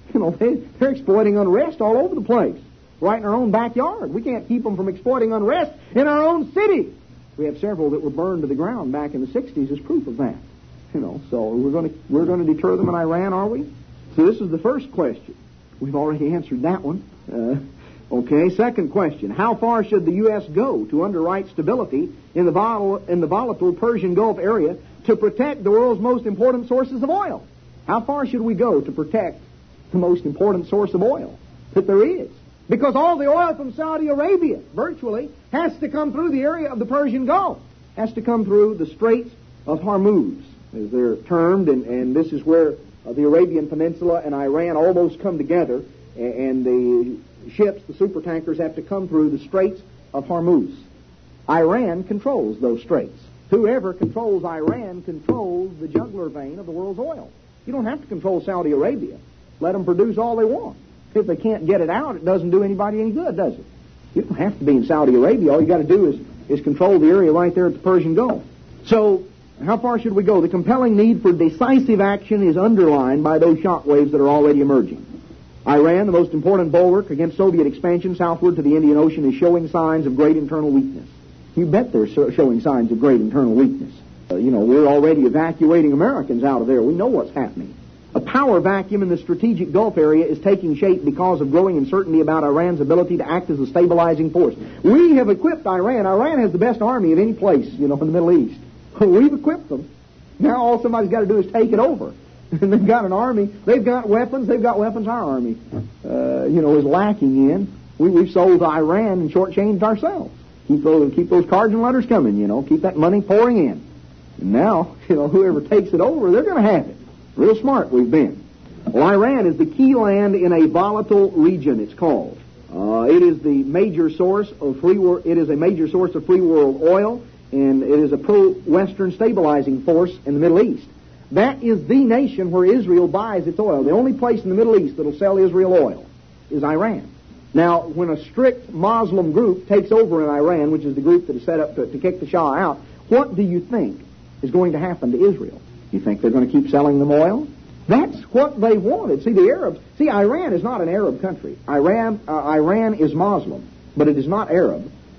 They're exploiting unrest all over the place, right in our own backyard. We can't keep them from exploiting unrest in our own city. We have several that were burned to the ground back in the 60s as proof of that. So we're going to deter them in Iran, are we? So this is the first question. We've already answered that one. Okay, second question. How far should the U.S. go to underwrite stability in the volatile Persian Gulf area to protect the world's most important sources of oil? How far should we go to protect the most important source of oil that there is? Because all the oil from Saudi Arabia, virtually, has to come through the area of the Persian Gulf. Has to come through the Straits of Hormuz, as they're termed, and this is where the Arabian Peninsula and Iran almost come together, and the ships, the supertankers, have to come through the Straits of Hormuz. Iran controls those straits. Whoever controls Iran controls the jugular vein of the world's oil. You don't have to control Saudi Arabia. Let them produce all they want. If they can't get it out, it doesn't do anybody any good, does it? You don't have to be in Saudi Arabia. All you got to do is control the area right there at the Persian Gulf. So, how far should we go? The compelling need for decisive action is underlined by those shock waves that are already emerging. Iran, the most important bulwark against Soviet expansion southward to the Indian Ocean, is showing signs of great internal weakness. You bet they're showing signs of great internal weakness. We're already evacuating Americans out of there. We know what's happening. A power vacuum in the strategic Gulf area is taking shape because of growing uncertainty about Iran's ability to act as a stabilizing force. We have equipped Iran. Iran has the best army of any place, in the Middle East. We've equipped them. Now all somebody's got to do is take it over. And they've got an army. They've got weapons our army, is lacking in. We've sold to Iran and shortchanged ourselves. Keep those cards and letters coming, keep that money pouring in. And now, whoever takes it over, they're going to have it. Real smart we've been. Well, Iran is the key land in a volatile region, it's called. It is the major source of free world oil, and it is a pro-Western stabilizing force in the Middle East. That is the nation where Israel buys its oil. The only place in the Middle East that will sell Israel oil is Iran. Now, when a strict Muslim group takes over in Iran, which is the group that is set up to kick the Shah out, what do you think is going to happen to Israel? You think they're going to keep selling them oil? That's what they wanted. Iran is not an Arab country. Iran is Muslim, but it is not Arab.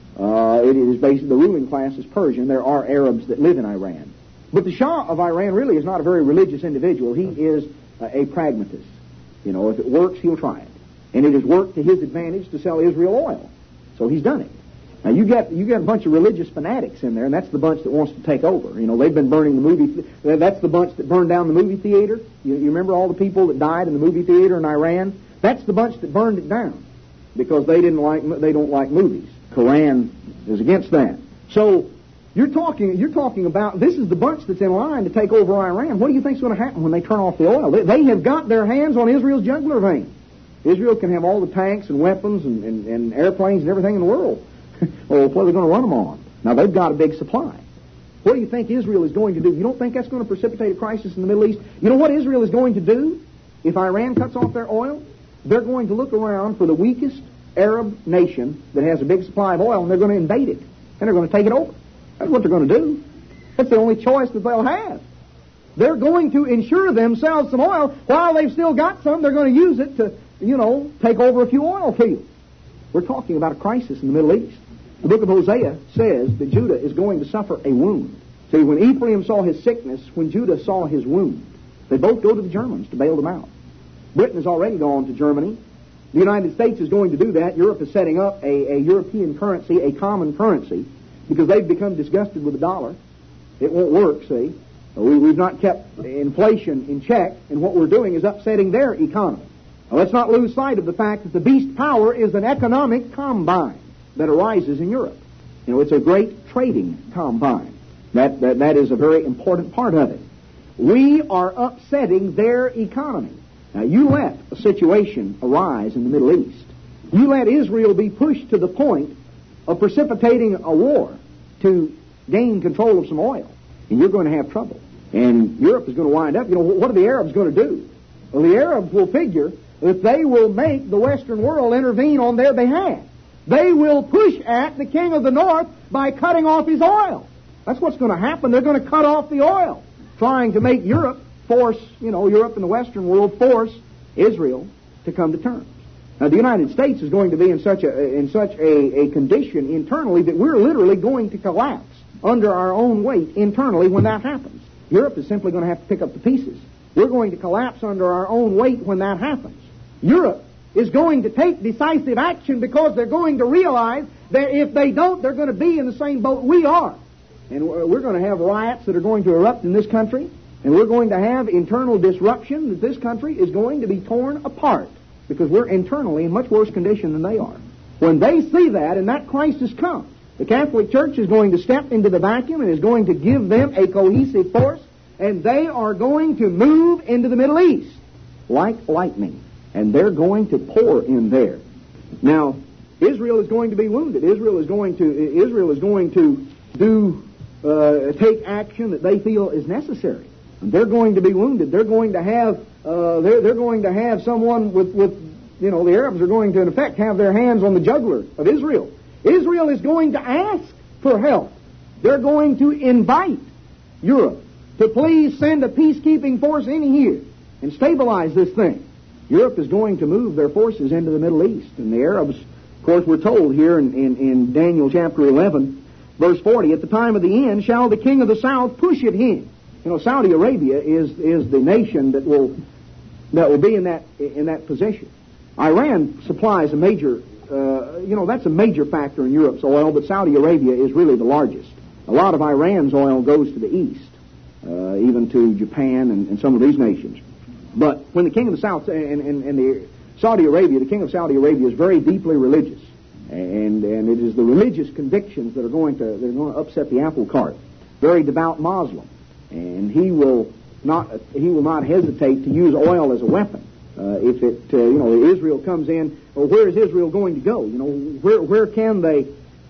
It is basically, the ruling class is Persian. There are Arabs that live in Iran. But the Shah of Iran really is not a very religious individual. He is a pragmatist. You know, if it works, he'll try it. And it has worked to his advantage to sell Israel oil. So he's done it. Now, you get a bunch of religious fanatics in there, and that's the bunch that wants to take over. You know, they've been burning the movie. That's the bunch that burned down the movie theater. You remember all the people that died in the movie theater in Iran? That's the bunch that burned it down because they don't like movies. Quran is against that. So you're talking about, this is the bunch that's in line to take over Iran. What do you think is going to happen when they turn off the oil? They have got their hands on Israel's jugular vein. Israel can have all the tanks and weapons and airplanes and everything in the world. Well, what are they going to run them on? Now, they've got a big supply. What do you think Israel is going to do? You don't think that's going to precipitate a crisis in the Middle East? You know what Israel is going to do if Iran cuts off their oil? They're going to look around for the weakest Arab nation that has a big supply of oil, and they're going to invade it. And they're going to take it over. That's what they're going to do. That's the only choice that they'll have. They're going to ensure themselves some oil. While they've still got some, they're going to use it to, take over a few oil fields. We're talking about a crisis in the Middle East. The book of Hosea says that Judah is going to suffer a wound. See, when Ephraim saw his sickness, when Judah saw his wound, they both go to the Germans to bail them out. Britain has already gone to Germany. The United States is going to do that. Europe is setting up a European currency, a common currency, because they've become disgusted with the dollar. It won't work, see. We've not kept inflation in check, and what we're doing is upsetting their economy. Now, let's not lose sight of the fact that the beast power is an economic combine that arises in Europe. It's a great trading combine. That is a very important part of it. We are upsetting their economy. Now, you let a situation arise in the Middle East. You let Israel be pushed to the point of precipitating a war to gain control of some oil, and you're going to have trouble. And Europe is going to wind up, what are the Arabs going to do? Well, the Arabs will figure that they will make the Western world intervene on their behalf. They will push at the king of the north by cutting off his oil. That's what's going to happen. They're going to cut off the oil, trying to make Europe Europe and the Western world force Israel to come to terms. Now, the United States is going to be in such a condition internally that we're literally going to collapse under our own weight internally when that happens. Europe is simply going to have to pick up the pieces. We're going to collapse under our own weight when that happens. Europe is going to take decisive action because they're going to realize that if they don't, they're going to be in the same boat we are. And we're going to have riots that are going to erupt in this country, and we're going to have internal disruption that this country is going to be torn apart because we're internally in much worse condition than they are. When they see that and that crisis comes, the Catholic Church is going to step into the vacuum and is going to give them a cohesive force, and they are going to move into the Middle East like lightning. And they're going to pour in there. Now, Israel is going to be wounded. Israel is going to take action that they feel is necessary. And they're going to be wounded. They're going to have someone with the Arabs are going to in effect have their hands on the jugular of Israel. Israel is going to ask for help. They're going to invite Europe to please send a peacekeeping force in here and stabilize this thing. Europe is going to move their forces into the Middle East. And the Arabs, of course, we're told here in Daniel chapter 11, verse 40, at the time of the end shall the king of the south push at him. Saudi Arabia is the nation that will be in that position. Iran supplies a major, that's a major factor in Europe's oil, but Saudi Arabia is really the largest. A lot of Iran's oil goes to the east, even to Japan and some of these nations. But when the king of the south and the Saudi Arabia, the king of Saudi Arabia is very deeply religious, and it is the religious convictions that are going to upset the apple cart. Very devout Muslim, and he will not hesitate to use oil as a weapon. If Israel comes in, well, where is Israel going to go? Where can they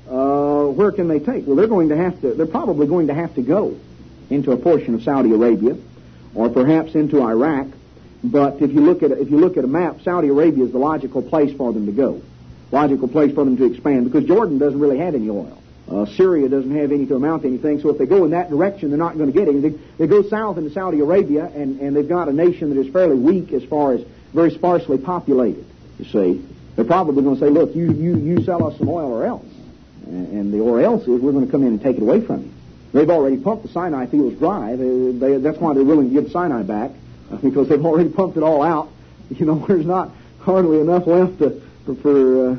take? Well, they're probably going to have to go into a portion of Saudi Arabia, or perhaps into Iraq. But if you look at a map, Saudi Arabia is the logical place for them to go, logical place for them to expand, because Jordan doesn't really have any oil. Syria doesn't have any to amount to anything. So if they go in that direction, they're not going to get anything. They go south into Saudi Arabia, and they've got a nation that is fairly weak as far as very sparsely populated. You see, they're probably going to say, "Look, you sell us some oil or else." And the or else is we're going to come in and take it away from you. They've already pumped the Sinai fields dry. That's why they're willing to give Sinai back, because they've already pumped it all out. You know, there's not hardly enough left for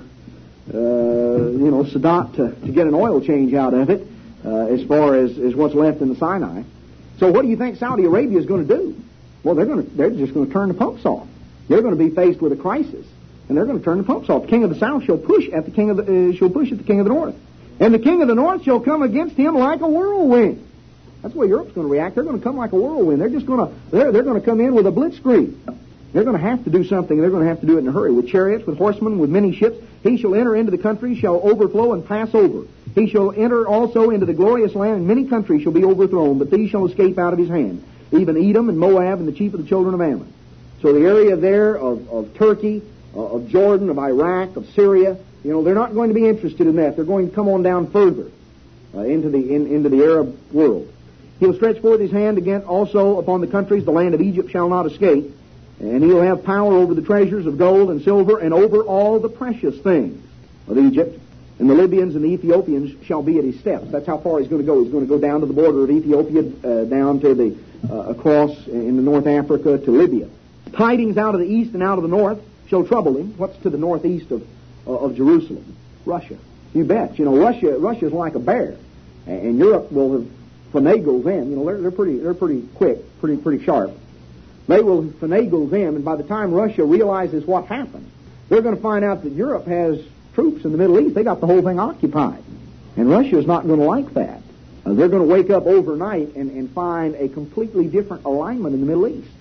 Sadat to get an oil change out of it, as far as what's left in the Sinai. So what do you think Saudi Arabia is going to do? Well, they're just going to turn the pumps off. They're going to be faced with a crisis, and they're going to turn the pumps off. The king of the south shall push at the king of the north, and the king of the north shall come against him like a whirlwind. That's the way Europe's going to react. They're going to come like a whirlwind. They're going to come in with a blitzkrieg. They're going to have to do something. They're going to have to do it in a hurry. With chariots, with horsemen, with many ships, he shall enter into the country, shall overflow and pass over. He shall enter also into the glorious land, and many countries shall be overthrown, but these shall escape out of his hand, even Edom and Moab and the chief of the children of Ammon. So the area there of Turkey, of Jordan, of Iraq, of Syria, they're not going to be interested in that. They're going to come on down further into the Arab world. He'll stretch forth his hand again also upon the countries. The land of Egypt shall not escape. And he'll have power over the treasures of gold and silver and over all the precious things of Egypt. And the Libyans and the Ethiopians shall be at his steps. That's how far he's going to go. He's going to go down to the border of Ethiopia, down to the across in the North Africa to Libya. Tidings out of the east and out of the north shall trouble him. What's to the northeast of Jerusalem? Russia. You bet. Russia's like a bear, and Europe will have finagled them. They're pretty quick, pretty sharp. They will finagle them, and by the time Russia realizes what happened, they're going to find out that Europe has troops in the Middle East. They got the whole thing occupied. And Russia is not going to like that. They're going to wake up overnight and find a completely different alignment in the Middle East.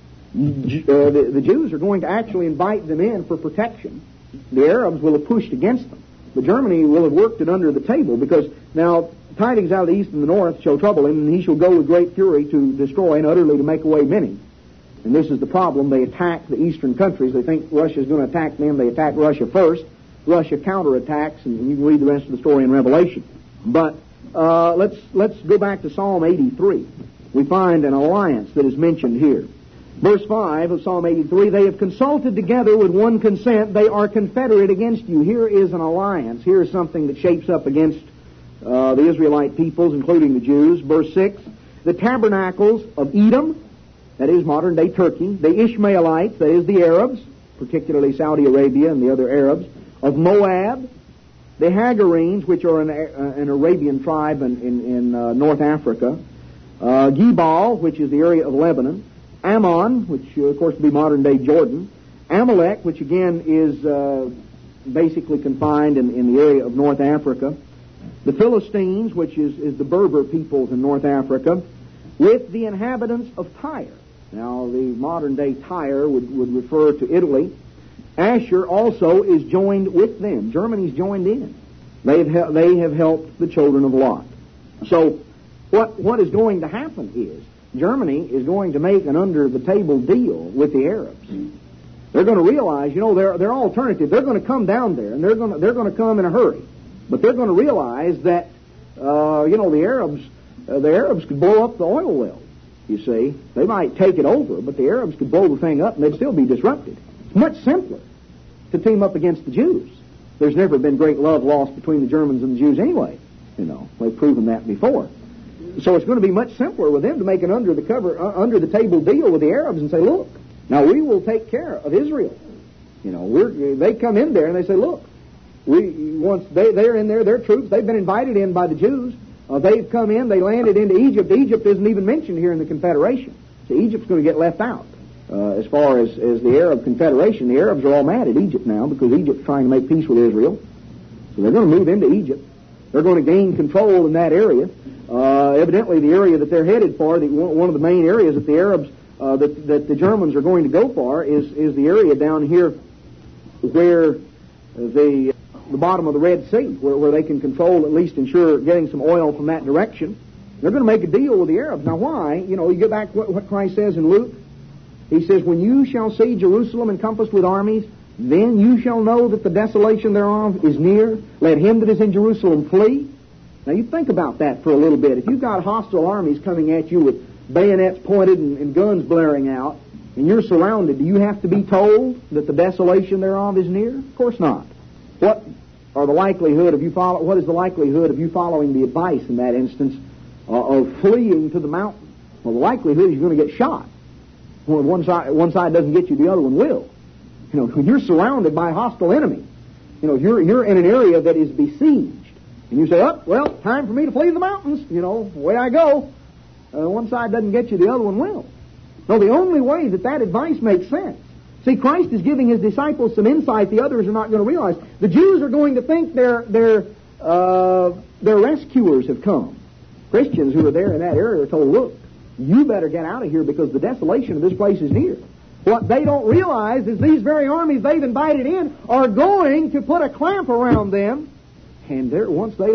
The Jews are going to actually invite them in for protection. The Arabs will have pushed against them. But Germany will have worked it under the table, because now tidings out of the east and the north shall trouble him, and he shall go with great fury to destroy and utterly to make away many. And this is the problem. They attack the eastern countries. They think Russia is going to attack them. They attack Russia first. Russia counterattacks, and you can read the rest of the story in Revelation. But let's go back to Psalm 83. We find an alliance that is mentioned here. Verse 5 of Psalm 83, they have consulted together with one consent. They are confederate against you. Here is an alliance. Here is something that shapes up against the Israelite peoples, including the Jews. Verse 6, the tabernacles of Edom, that is modern-day Turkey, the Ishmaelites, that is the Arabs, particularly Saudi Arabia and the other Arabs, of Moab, the Hagarenes, which are an Arabian tribe in North Africa, Gebal, which is the area of Lebanon, Ammon, which of course would be modern-day Jordan, Amalek, which again is basically confined in the area of North Africa, the Philistines, which is the Berber peoples in North Africa, with the inhabitants of Tyre. Now, the modern-day Tyre would refer to Italy. Asher also is joined with them. Germany's joined in. They have helped the children of Lot. So, what is going to happen is Germany is going to make an under-the-table deal with the Arabs. They're going to realize, their alternative. They're going to come down there, and they're going to come in a hurry. But they're going to realize that, the Arabs could blow up the oil well. You see, they might take it over, but the Arabs could blow the thing up, and they'd still be disrupted. It's much simpler to team up against the Jews. There's never been great love lost between the Germans and the Jews anyway. They've proven that before. So it's going to be much simpler with them to make an under-the-table deal with the Arabs and say, look, now we will take care of Israel. They come in there and they say, look, once they're in there, their troops, they've been invited in by the Jews. They've come in, they landed into Egypt. Egypt isn't even mentioned here in the Confederation. So Egypt's going to get left out. As far as the Arab Confederation, the Arabs are all mad at Egypt now because Egypt's trying to make peace with Israel. So they're going to move into Egypt. They're going to gain control in that area. Evidently, the area that they're headed for, one of the main areas that the Arabs, that the Germans are going to go for, is the area down here where the bottom of the Red Sea, where they can control, at least ensure getting some oil from that direction. They're going to make a deal with the Arabs. Now, why? You get back to what Christ says in Luke. He says, when you shall see Jerusalem encompassed with armies, then you shall know that the desolation thereof is near. Let him that is in Jerusalem flee. Now, you think about that for a little bit. If you've got hostile armies coming at you with bayonets pointed and guns blaring out, and you're surrounded, do you have to be told that the desolation thereof is near? Of course not. or the likelihood of you what is the likelihood of you following the advice in that instance of fleeing to the mountain? Well, the likelihood is you're going to get shot. Well, one side doesn't get you, the other one will. When you're surrounded by a hostile enemy, you're in an area that is besieged, and you say, "Oh, well, time for me to flee to the mountains." Away I go. One side doesn't get you, the other one will. No, the only way that advice makes sense. See, Christ is giving His disciples some insight the others are not going to realize. The Jews are going to think their rescuers have come. Christians who are there in that area are told, "Look, you better get out of here because the desolation of this place is near." What they don't realize is these very armies they've invited in are going to put a clamp around them, and once they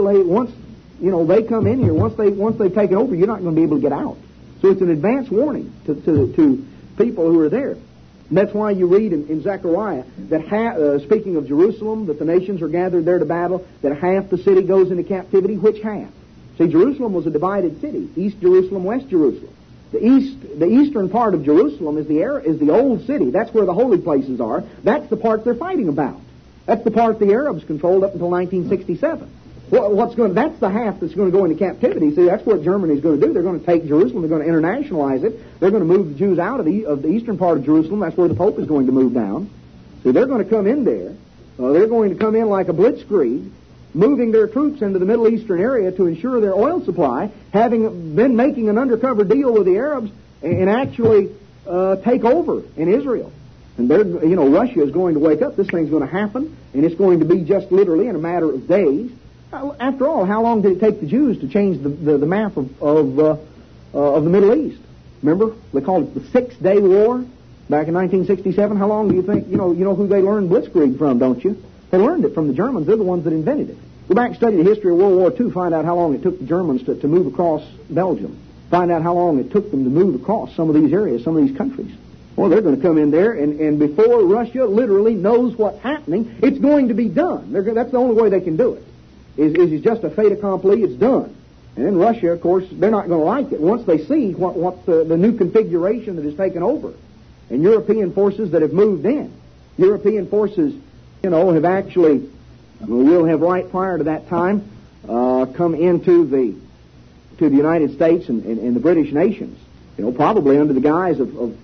come in here, once they've taken over, you're not going to be able to get out. So it's an advance warning to people who are there. And that's why you read in Zechariah that speaking of Jerusalem, that the nations are gathered there to battle, that half the city goes into captivity. Which half? See, Jerusalem was a divided city: East Jerusalem, West Jerusalem. The eastern part of Jerusalem is the old city. That's where the holy places are. That's the part they're fighting about. That's the part the Arabs controlled up until 1967. That's the half that's going to go into captivity. See, that's what Germany's going to do. They're going to take Jerusalem. They're going to internationalize it. They're going to move the Jews out of the eastern part of Jerusalem. That's where the Pope is going to move down. See, they're going to come in there. They're going to come in like a blitzkrieg, moving their troops into the Middle Eastern area to ensure their oil supply, having been making an undercover deal with the Arabs and actually take over in Israel. And Russia is going to wake up. This thing's going to happen, and it's going to be just literally in a matter of days. After all, how long did it take the Jews to change the map of the Middle East? Remember, they called it the 6-Day War back in 1967. How long do you think? You know who they learned blitzkrieg from, don't you? They learned it from the Germans. They're the ones that invented it. Go back and study the history of World War II. Find out how long it took the Germans to move across Belgium. Find out how long it took them to move across some of these areas, some of these countries. Well, they're going to come in there, and before Russia literally knows what's happening, it's going to be done. That's the only way they can do it. Is just a fait accompli. It's done. And then Russia, of course, they're not going to like it once they see what the new configuration that has taken over, and European forces that have moved in. European forces, have actually, will have right prior to that time come into the United States and the British nations. Probably under the guise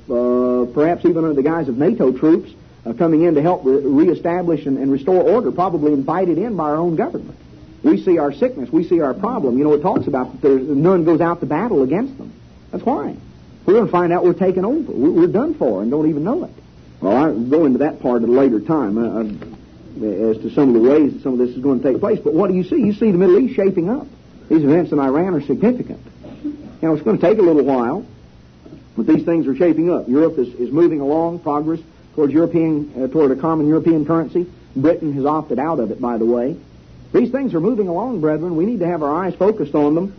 of perhaps even under the guise of NATO troops coming in to help reestablish and restore order, probably invited in by our own government. We see our sickness, we see our problem. It talks about that none goes out to battle against them. That's why. We're going to find out we're taken over. We're done for and don't even know it. Well, I'll go into that part at a later time as to some of the ways that some of this is going to take place. But what do you see? You see the Middle East shaping up. These events in Iran are significant. It's going to take a little while, but these things are shaping up. Europe is moving along, progress toward a common European currency. Britain has opted out of it, by the way. These things are moving along, brethren. We need to have our eyes focused on them.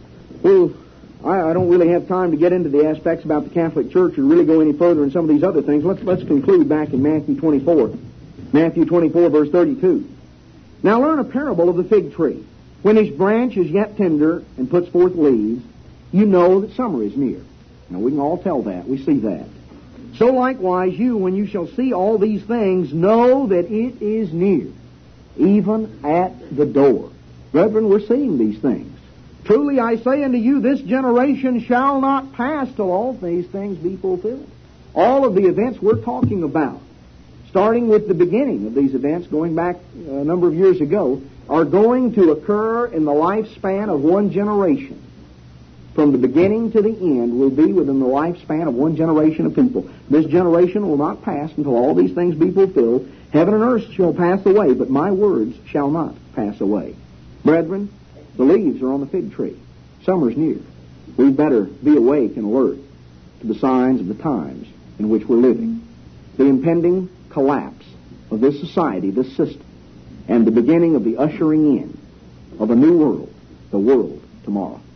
I don't really have time to get into the aspects about the Catholic Church or really go any further in some of these other things. Let's conclude back in Matthew 24. Matthew 24, verse 32. Now learn a parable of the fig tree. When its branch is yet tender and puts forth leaves, you know that summer is near. Now we can all tell that. We see that. So likewise you, when you shall see all these things, know that it is near, even at the door. Brethren, we're seeing these things. Truly I say unto you, this generation shall not pass till all these things be fulfilled. All of the events we're talking about, starting with the beginning of these events, going back a number of years ago, are going to occur in the lifespan of one generation. From the beginning to the end will be within the lifespan of one generation of people. This generation will not pass until all these things be fulfilled. Heaven and earth shall pass away, but my words shall not pass away. Brethren, the leaves are on the fig tree. Summer's near. We'd better be awake and alert to the signs of the times in which we're living. The impending collapse of this society, this system, and the beginning of the ushering in of a new world, the world tomorrow.